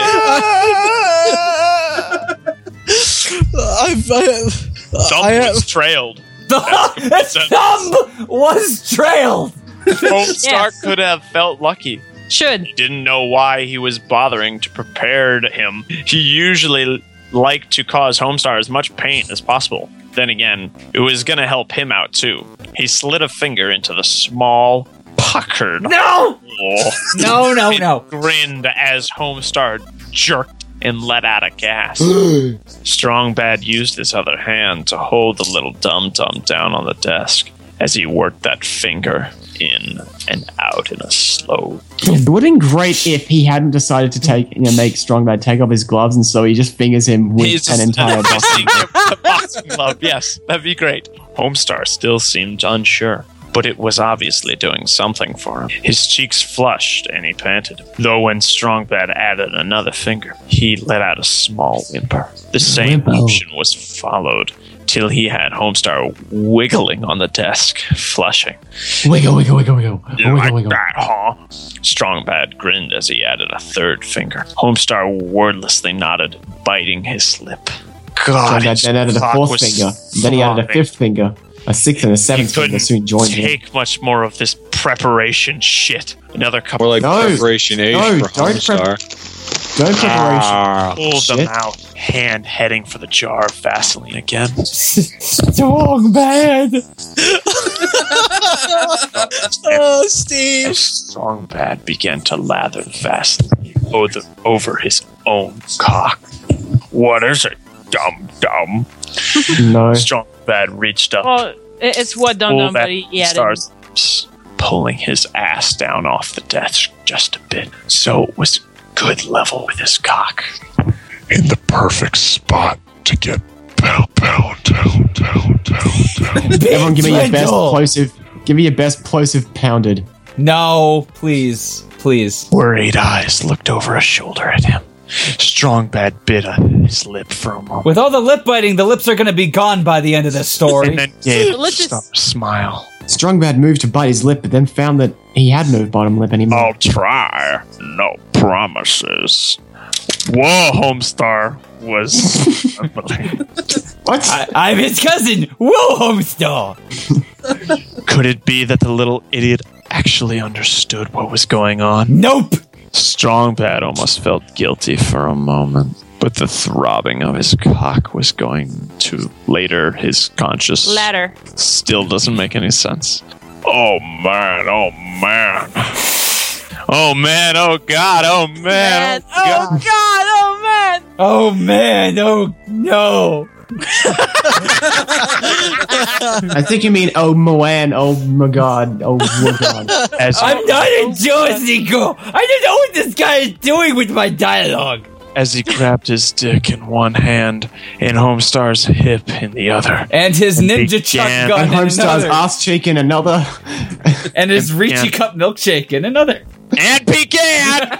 take.
I've, I,
Thumb
I have,
was trailed.
The thumb was trailed.
Homestar
Yes.
could have felt lucky.
Should.
He didn't know why he was bothering to prepare him. He usually liked to cause Homestar as much pain as possible. Then again, it was going to help him out too. He slid a finger into the small, puckered
No.
hole.
No, no, no.
Grinned as Homestar jerked and let out a gasp. Strongbad used his other hand to hold the little dum-dum down on the desk as he worked that finger in and out in a slow.
It would have been great if he hadn't decided to take, you know, make Strongbad take off his gloves, and so he just fingers him with
He's
an
just
entire box.
kissing him with a boxing glove. Yes, that'd be great. Homestar still seemed unsure. but it was obviously doing something for him. His cheeks flushed and he panted. Though when Strongbad added another finger, he let out a small whimper. The same
Whimper.
motion was followed till he had Homestar wiggling on the desk, flushing.
Wiggle, wiggle, wiggle, wiggle.
You
Wiggle,
like
wiggle.
that, huh? Strongbad grinned as he added a third finger. Homestar wordlessly nodded, biting his lip. God,
So
his
then added a
cock
fourth
was
finger. Then he added a
throbbing.
fifth finger. A sixth and a
He
seventh finger
couldn't
soon joined him.
take much more of this preparation shit. Another couple
More like
No.
preparation age
No,
for
don't
Homestar.
Don't preparation.
Ah,
pulled them
shit.
out, hand heading for the jar of Vaseline again.
Strong bad.
Oh, Steve.
As Strongbad began to lather the Vaseline over, over his own cock. What is it, dum dum?
No.
Strongbad reached up,
Well, it- it's what Dum
pulled
Dum, but
at
he, he added.
Homestar's lips, pulling his ass down off the desk just a bit, so it was good level with his cock.
In the perfect spot to get pound, pound, pound, pound, pound, pound.
Everyone, give me your best
Gentle.
plosive. Give me your best plosive pounded.
No, please, please.
Worried eyes looked over a shoulder at him. Strongbad bit on his lip for a moment,
With all the lip biting, the lips are going to be gone by the end of this story.
and then gave
Let's
a
just-
smile.
Strongbad moved to bite his lip, but then found that he had no bottom lip anymore.
I'll try. No promises. Whoa, Homestar was.
What?
I, I'm his cousin, Whoa Homestar.
Could it be that the little idiot actually understood what was going on?
Nope.
Strongbad almost felt guilty for a moment, but the throbbing of his cock was going to later his conscious.
Ladder.
Still doesn't make any sense. Oh man, oh man. Oh man, oh god, oh man.
Man.
Oh,
Oh
god.
God! Oh man!
Oh man, oh no.
I think you mean oh Moan, oh my god, oh my god.
As,
I'm not enjoying Nico. I don't know what this guy is doing with my dialogue.
as he grabbed his dick in one hand and Homestar's hip in the other.
And his
And
ninja chuck
began-
gun
And
in
Homestar's
another.
ass cheek in another.
And his
and
Ricci
began-
cup milkshake in another.
And began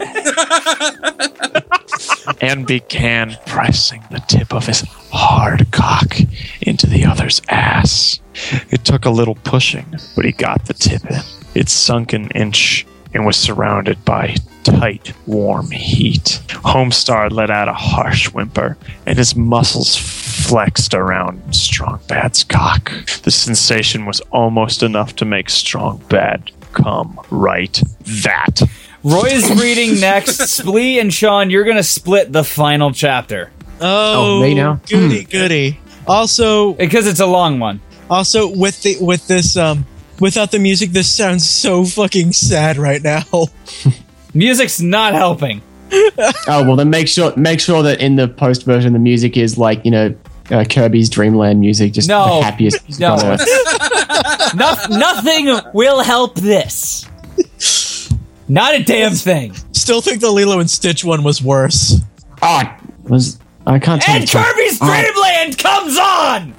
and began pressing the tip of his hard cock into the other's ass. It took a little pushing, but he got the tip in. It sunk an inch and was surrounded by tight, warm heat. Homestar let out a harsh whimper, and his muscles flexed around Strongbad's cock. The sensation was almost enough to make Strongbad come right that.
Roy's reading next. Splee and Sean, you're going to split the final chapter.
Oh,
Oh, me now?
goody goody. Also,
Because it's a long one.
also with the with this um without the music, this sounds so fucking sad right now.
Music's not helping.
Oh well, then make sure make sure that in the post version the music is like, you know, uh, Kirby's Dreamland music, just
No.
the happiest music
No.
on earth.
No, nothing will help this. Not a damn thing.
Still think the Lilo and Stitch one was worse.
Oh, was I can't tell.
And
the time.
Kirby's
Oh,
Dreamland comes on!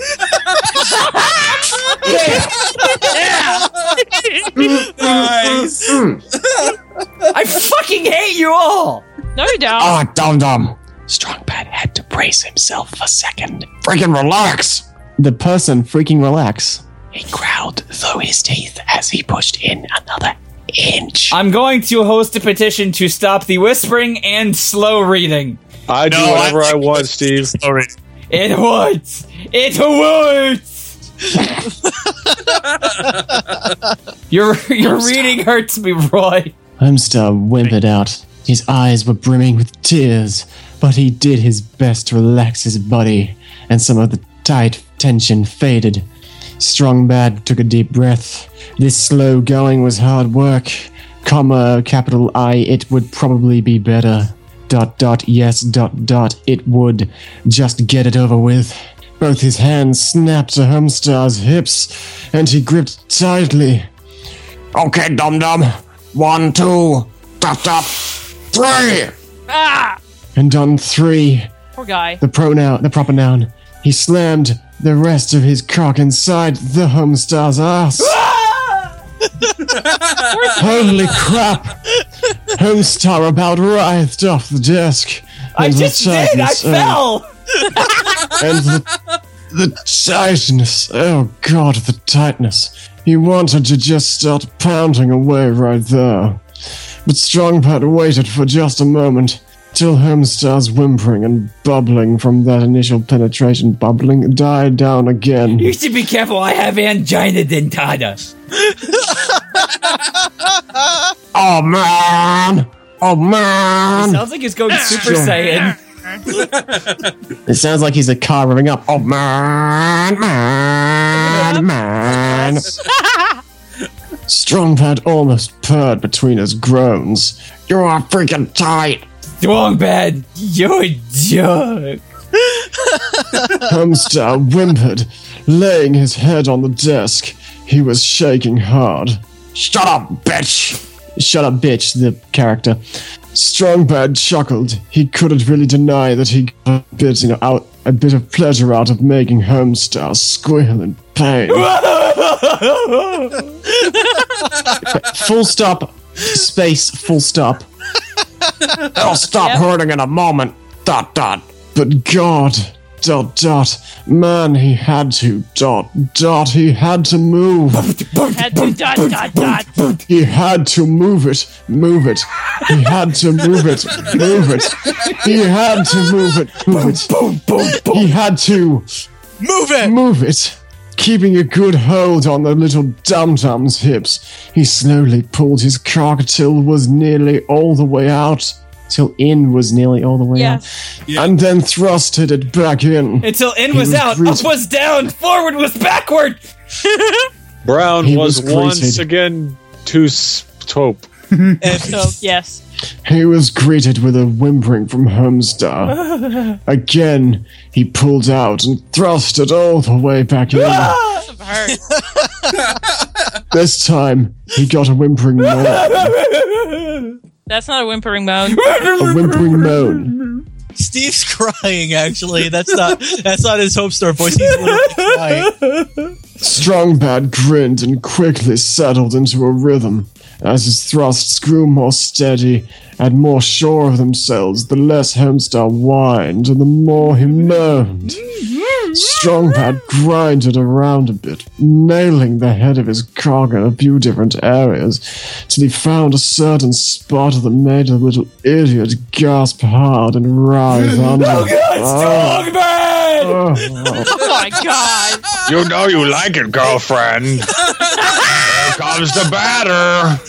Nice.
I fucking hate you all!
No, you don't.
Ah, dum dum. Strongbad had to brace himself a second. Freaking relax. The person freaking relax. He growled through his teeth as he pushed in another inch.
I'm going to host a petition to stop the whispering and slow reading.
I do
No,
whatever
I-
I want, Steve.
Sorry.
It works! It works! your your reading hurts me, Roy.
Homestar whimpered out. His eyes were brimming with tears, but he did his best to relax his body, and some of the tight tension faded. Strongbad took a deep breath. This slow going was hard work. Comma, capital I, it would probably be better. Dot, dot, yes, dot, dot, it would. Just get it over with. Both his hands snapped to Homestar's hips, and he gripped tightly. Okay, dum-dum. One, two, dot, dot, three!
Ah!
And on three,
Poor guy.
the pronoun, the proper noun, he slammed the rest of his cock inside the Homestar's ass. Holy crap! Homestar about writhed off the desk.
I
and the
just did! I
tightness, oh,
fell!
and the, the tightness. Oh god, the tightness. He wanted to just start pounding away right there. But Strongpad waited for just a moment, till Homestar's whimpering and bubbling from that initial penetration bubbling died down again.
You should be careful, I have angina dentata.
Oh man! Oh man!
It sounds like he's going Super Saiyan.
It sounds like he's a car revving up. Oh man, man, man. Strongpad almost purred between his groans. You are freaking tight.
Strongbad, you're a joke.
Homestar whimpered, laying his head on the desk. He was shaking hard. Shut up, bitch! Shut up, bitch, the character. Strongbad chuckled. He couldn't really deny that he got a bit, you know, out a bit of pleasure out of making Homestar squeal in pain. Full stop. Space. Full stop. I'll stop
Yep.
hurting in a moment. Dot dot. But God. Dot dot. Man, he had to. Dot dot. He had to move.
Had to dot dot dot.
He had to move it. Move it. He had to move it. Move it. He had to move it. Move it. He had to
Move it!
move it. Keeping a good hold on the little dum-dum's hips, he slowly pulled his cock till was nearly all the way out. Till in was nearly all the way
Yeah.
out. And then thrusted it back in.
Until in
He
was
was
out,
greased.
up was down, forward was backward.
Brown
He
was,
was
once
greeted.
again too stope.
So, yes.
He was greeted with a whimpering from Homestar. Again, he pulled out and thrust it all the way back in.
Must have hurt.
This time, he got a whimpering moan.
That's not a whimpering moan.
A whimpering moan.
Steve's crying. Actually, that's not that's not his Homestar voice. He's literally crying.
Strongbad grinned and quickly settled into a rhythm. As his thrusts grew more steady and more sure of themselves, the less Homestar whined and the more he moaned. Strongbad grinded around a bit, nailing the head of his cock in a few different areas, till he found a certain spot that made the little idiot gasp hard and writhe under.
Oh God, Strongbad!
Oh.
Oh my god.
You know you like it, girlfriend. Here comes the batter.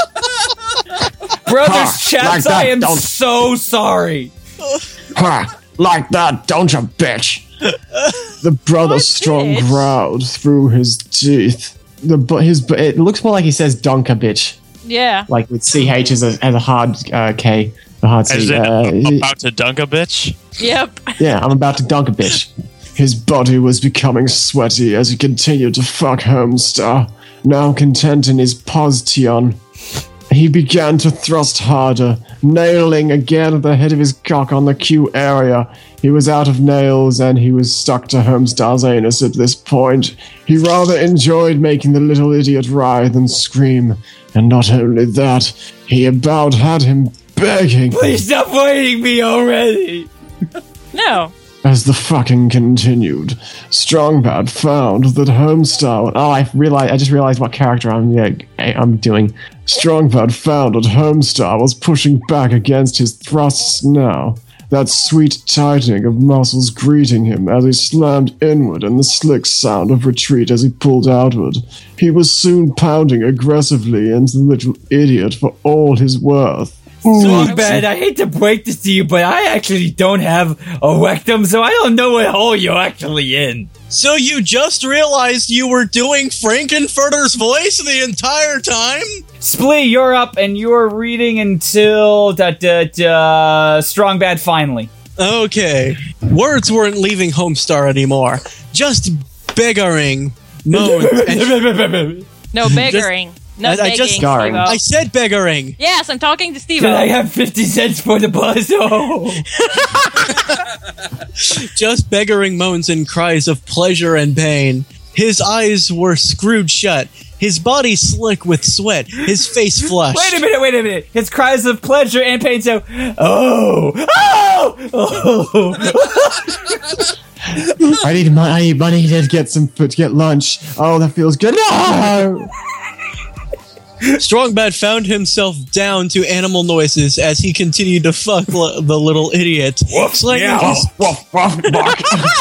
Brothers,
Ha,
chaps,
like that,
I am
don't-
so sorry.
Ha! Like that, don't you, bitch? The brother strong
bitch?
growled through his teeth. The bu- his bu- it looks more like he says "donka bitch,"
Yeah.
like with C H as a, as a hard uh, K, a hard
As
C.
in,
Uh,
I'm about to dunk a bitch.
Yep.
yeah, I'm about to dunk a bitch. His body was becoming sweaty as he continued to fuck Homestar, now content in his position. He began to thrust harder, nailing again the head of his cock on the Q area. He was out of nails and he was stuck to Homestar's anus at this point. He rather enjoyed making the little idiot writhe and scream. And not only that, he about had him begging.
Please stop fighting me already.
No.
As the fucking continued, Strongbad found that Homestar. Oh, I realized. I just realized what character I'm. Yeah, I'm doing. Strongbad found that Homestar was pushing back against his thrusts now. That sweet tightening of muscles greeting him as he slammed inward, and the slick sound of retreat as he pulled outward. He was soon pounding aggressively into the little idiot for all his worth.
Strongbad, I hate to break this to you, but I actually don't have a rectum, so I don't know what hole you're actually in.
So you just realized you were doing Frankenfurter's voice the entire time?
Splee, you're up, and you're reading until da, da, da, Strongbad finally.
Okay. Words weren't leaving Homestar anymore. Just begging, moans, and
No begging. No
I- I
begging.
just-
Steve-O.
I said begging.
Yes, I'm talking to Steve.
Can I have fifty cents for the puzzle?
Just begging moans and cries of pleasure and pain. His eyes were screwed shut. his body slick with sweat, his face flushed.
Wait a minute, wait a minute. His cries of pleasure and pain so, oh, oh, oh.
I need money. I need money to get some to get lunch. Oh, that feels good. No!
Strongbad found himself down to animal noises as he continued to fuck l- the little idiot.
Woof,
slamming
meow,
his
woof, woof, bark.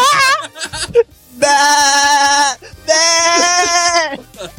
Bah! Bah!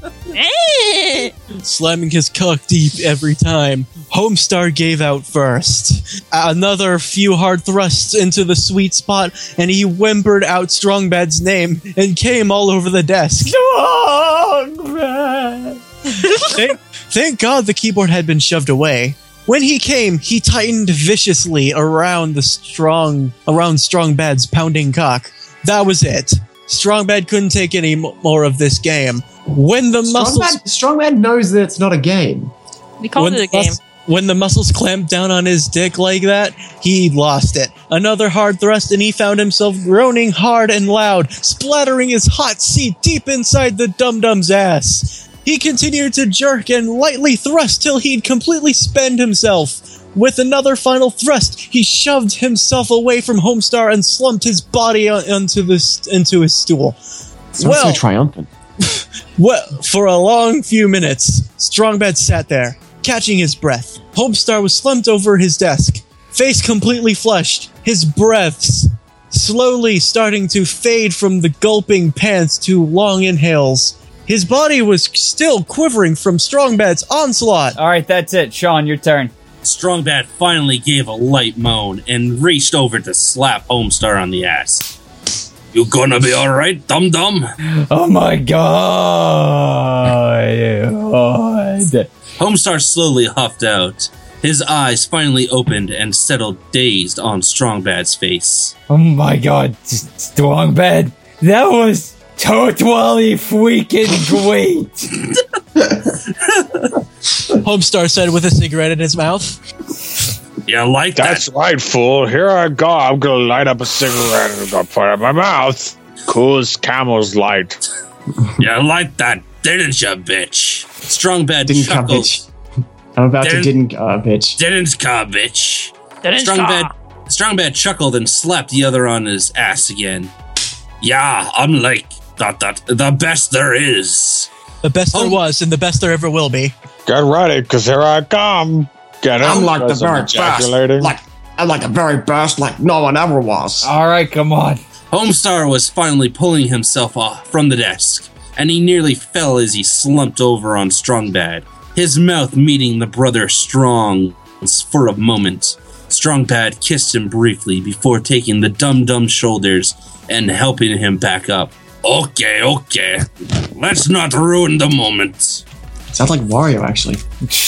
slamming his cock deep every time. Homestar gave out first. Another few hard thrusts into the sweet spot, and he whimpered out Strongbad's name and came all over the desk. Strongbad! thank, thank God the keyboard had been shoved away. When he came, he tightened viciously around the strong, around Strongbad's pounding cock. That was it. Strongbad couldn't take any m- more of this game. When the muscles,
Strongbad knows that it's not a game.
We called
when
it a game.
mus- when the muscles clamped down on his dick like that, he lost it. Another hard thrust, and he found himself groaning hard and loud, splattering his hot seat deep inside the dum-dum's ass. He continued to jerk and lightly thrust till he'd completely spent himself. With another final thrust, he shoved himself away from Homestar and slumped his body on- onto the st- into his stool.
Sounds so triumphant.
Well, for a long few minutes, Strongbad sat there, catching his breath. Homestar was slumped over his desk, face completely flushed, his breaths slowly starting to fade from the gulping pants to long inhales. His body was still quivering from Strongbad's onslaught.
All right, that's it. Sean, your turn.
Strongbad finally gave a light moan and reached over to slap Homestar on the ass. You gonna be alright, dum-dum?
Oh my god.
Homestar slowly huffed out. His eyes finally opened and settled dazed on Strongbad's face.
Oh my god, Strongbad. That was totally freaking great.
Homestar said with a cigarette in his mouth.
Yeah, like
That's right, fool. Here I go. I'm gonna light up a cigarette and I'm gonna put it in my mouth. Cool as Camel's light.
Yeah, like that, didn't ya, bitch? Strongbad
Didn't come,
chuckled.
bitch. I'm about
Didn't-
to didn't uh, bitch.
Didn't ca, bitch.
Didn't
Strongbad, Strongbad chuckled and slapped the other on his ass again. Yeah, I'm like that, that, the best there is.
The best there was and the best there ever will be.
Get ready, because here I come. Get it?
I'm like the
Because I'm
very best.
ejaculating.
Like I'm like the very best, like no one ever was.
All right, come on.
Homestar was finally pulling himself off from the desk, and he nearly fell as he slumped over on Strongbad, his mouth meeting the brother Strong's for a moment. Strongbad kissed him briefly before taking the dum-dum shoulders and helping him back up. Okay, okay. Let's not ruin the moment.
Sounds like Wario, actually.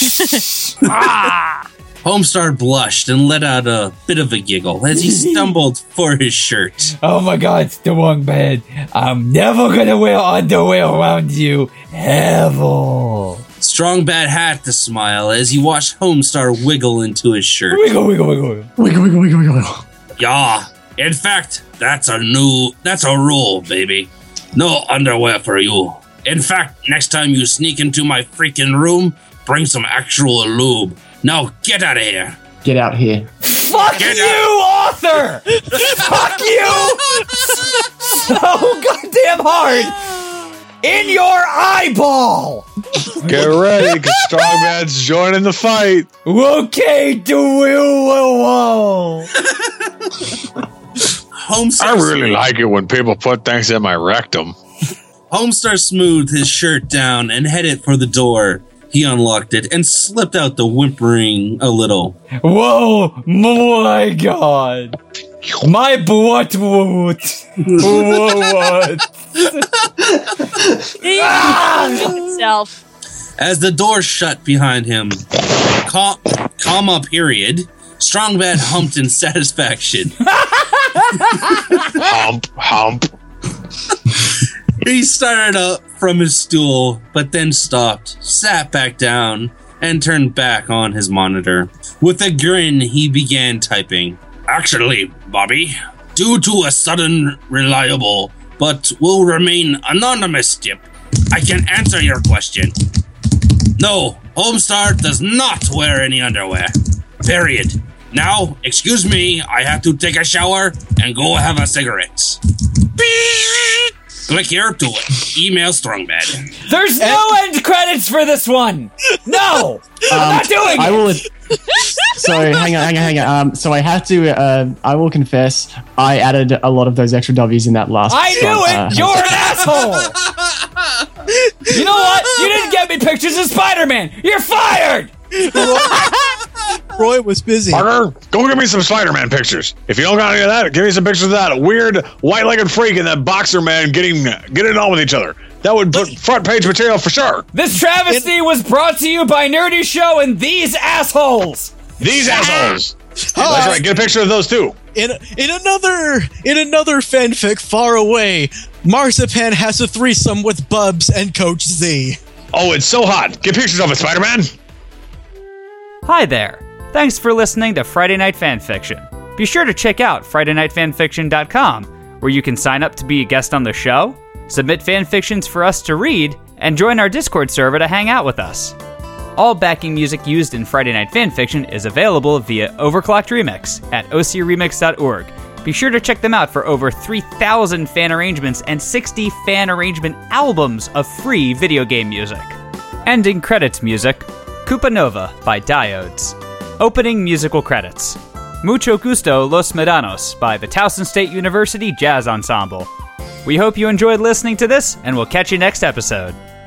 Homestar blushed and let out a bit of a giggle as he stumbled for his shirt.
Oh my god, Strongbad. I'm never gonna wear underwear around you. Ever.
Strongbad had to smile as he watched Homestar wiggle into his shirt.
Wiggle, wiggle, wiggle, wiggle.
Wiggle, wiggle, wiggle, wiggle.
Yeah, in fact, that's a new, that's a rule, baby. No underwear for you. In fact, next time you sneak into my freaking room, bring some actual lube. Now get out of here.
Get out here.
Fuck
Get
you,
out.
author! Fuck you! So goddamn hard! In your eyeball!
Get ready, because Strongbad's joining the fight.
Okay, do we will.
Homestar
I really like it when people put things in my rectum.
Homestar smoothed his shirt down and headed for the door. He unlocked it and slipped out the whimpering a little.
Whoa, my god. My butt woot. What?
himself.
As the door shut behind him, com- comma period, Strongbad humped in satisfaction.
Hump, hump.
He started up from his stool, but then stopped, sat back down, and turned back on his monitor. With a grin, he began typing. Actually, Bobby, due to a sudden, reliable, but will remain anonymous tip, I can answer your question. No, Homestar does not wear any underwear. Period. Now, excuse me, I have to take a shower and go have a cigarette. Click here to email Strongbad.
There's no end credits for this one! No! I'm not doing
I
it!
will. So hang on, hang on, hang on. Um, so I have to. Uh, I will confess, I added a lot of those extra W's in that last.
I knew
one.
it!
Uh,
You're an asshole! You know what? You didn't get me pictures of Spider-Man! You're fired!
Roy was busy.
Parker, go give me some Spider-Man pictures. If you don't got any of that, give me some pictures of that weird white-legged freak and that boxer man getting getting on with each other. That would put front page material for sure.
This travesty was brought to you by Nerdy Show and these assholes.
These assholes. That's right. Get a picture of those too.
In in another in another fanfic far away, Marzipan has a threesome with Bubs and Coach Z.
Oh, it's so hot. Get pictures of it, Spider-Man.
Hi there. Thanks for listening to Friday Night Fanfiction. Be sure to check out Friday Night Fanfiction dot com, where you can sign up to be a guest on the show, submit fanfictions for us to read, and join our Discord server to hang out with us. All backing music used in Friday Night Fanfiction is available via Overclocked Remix at o c remix dot org. Be sure to check them out for over three thousand fan arrangements and sixty fan arrangement albums of free video game music. Ending credits music, Koopa Nova by Diodes. Opening musical credits, Mucho Gusto Los Medanos by the Towson State University Jazz Ensemble. We hope you enjoyed listening to this, and we'll catch you next episode.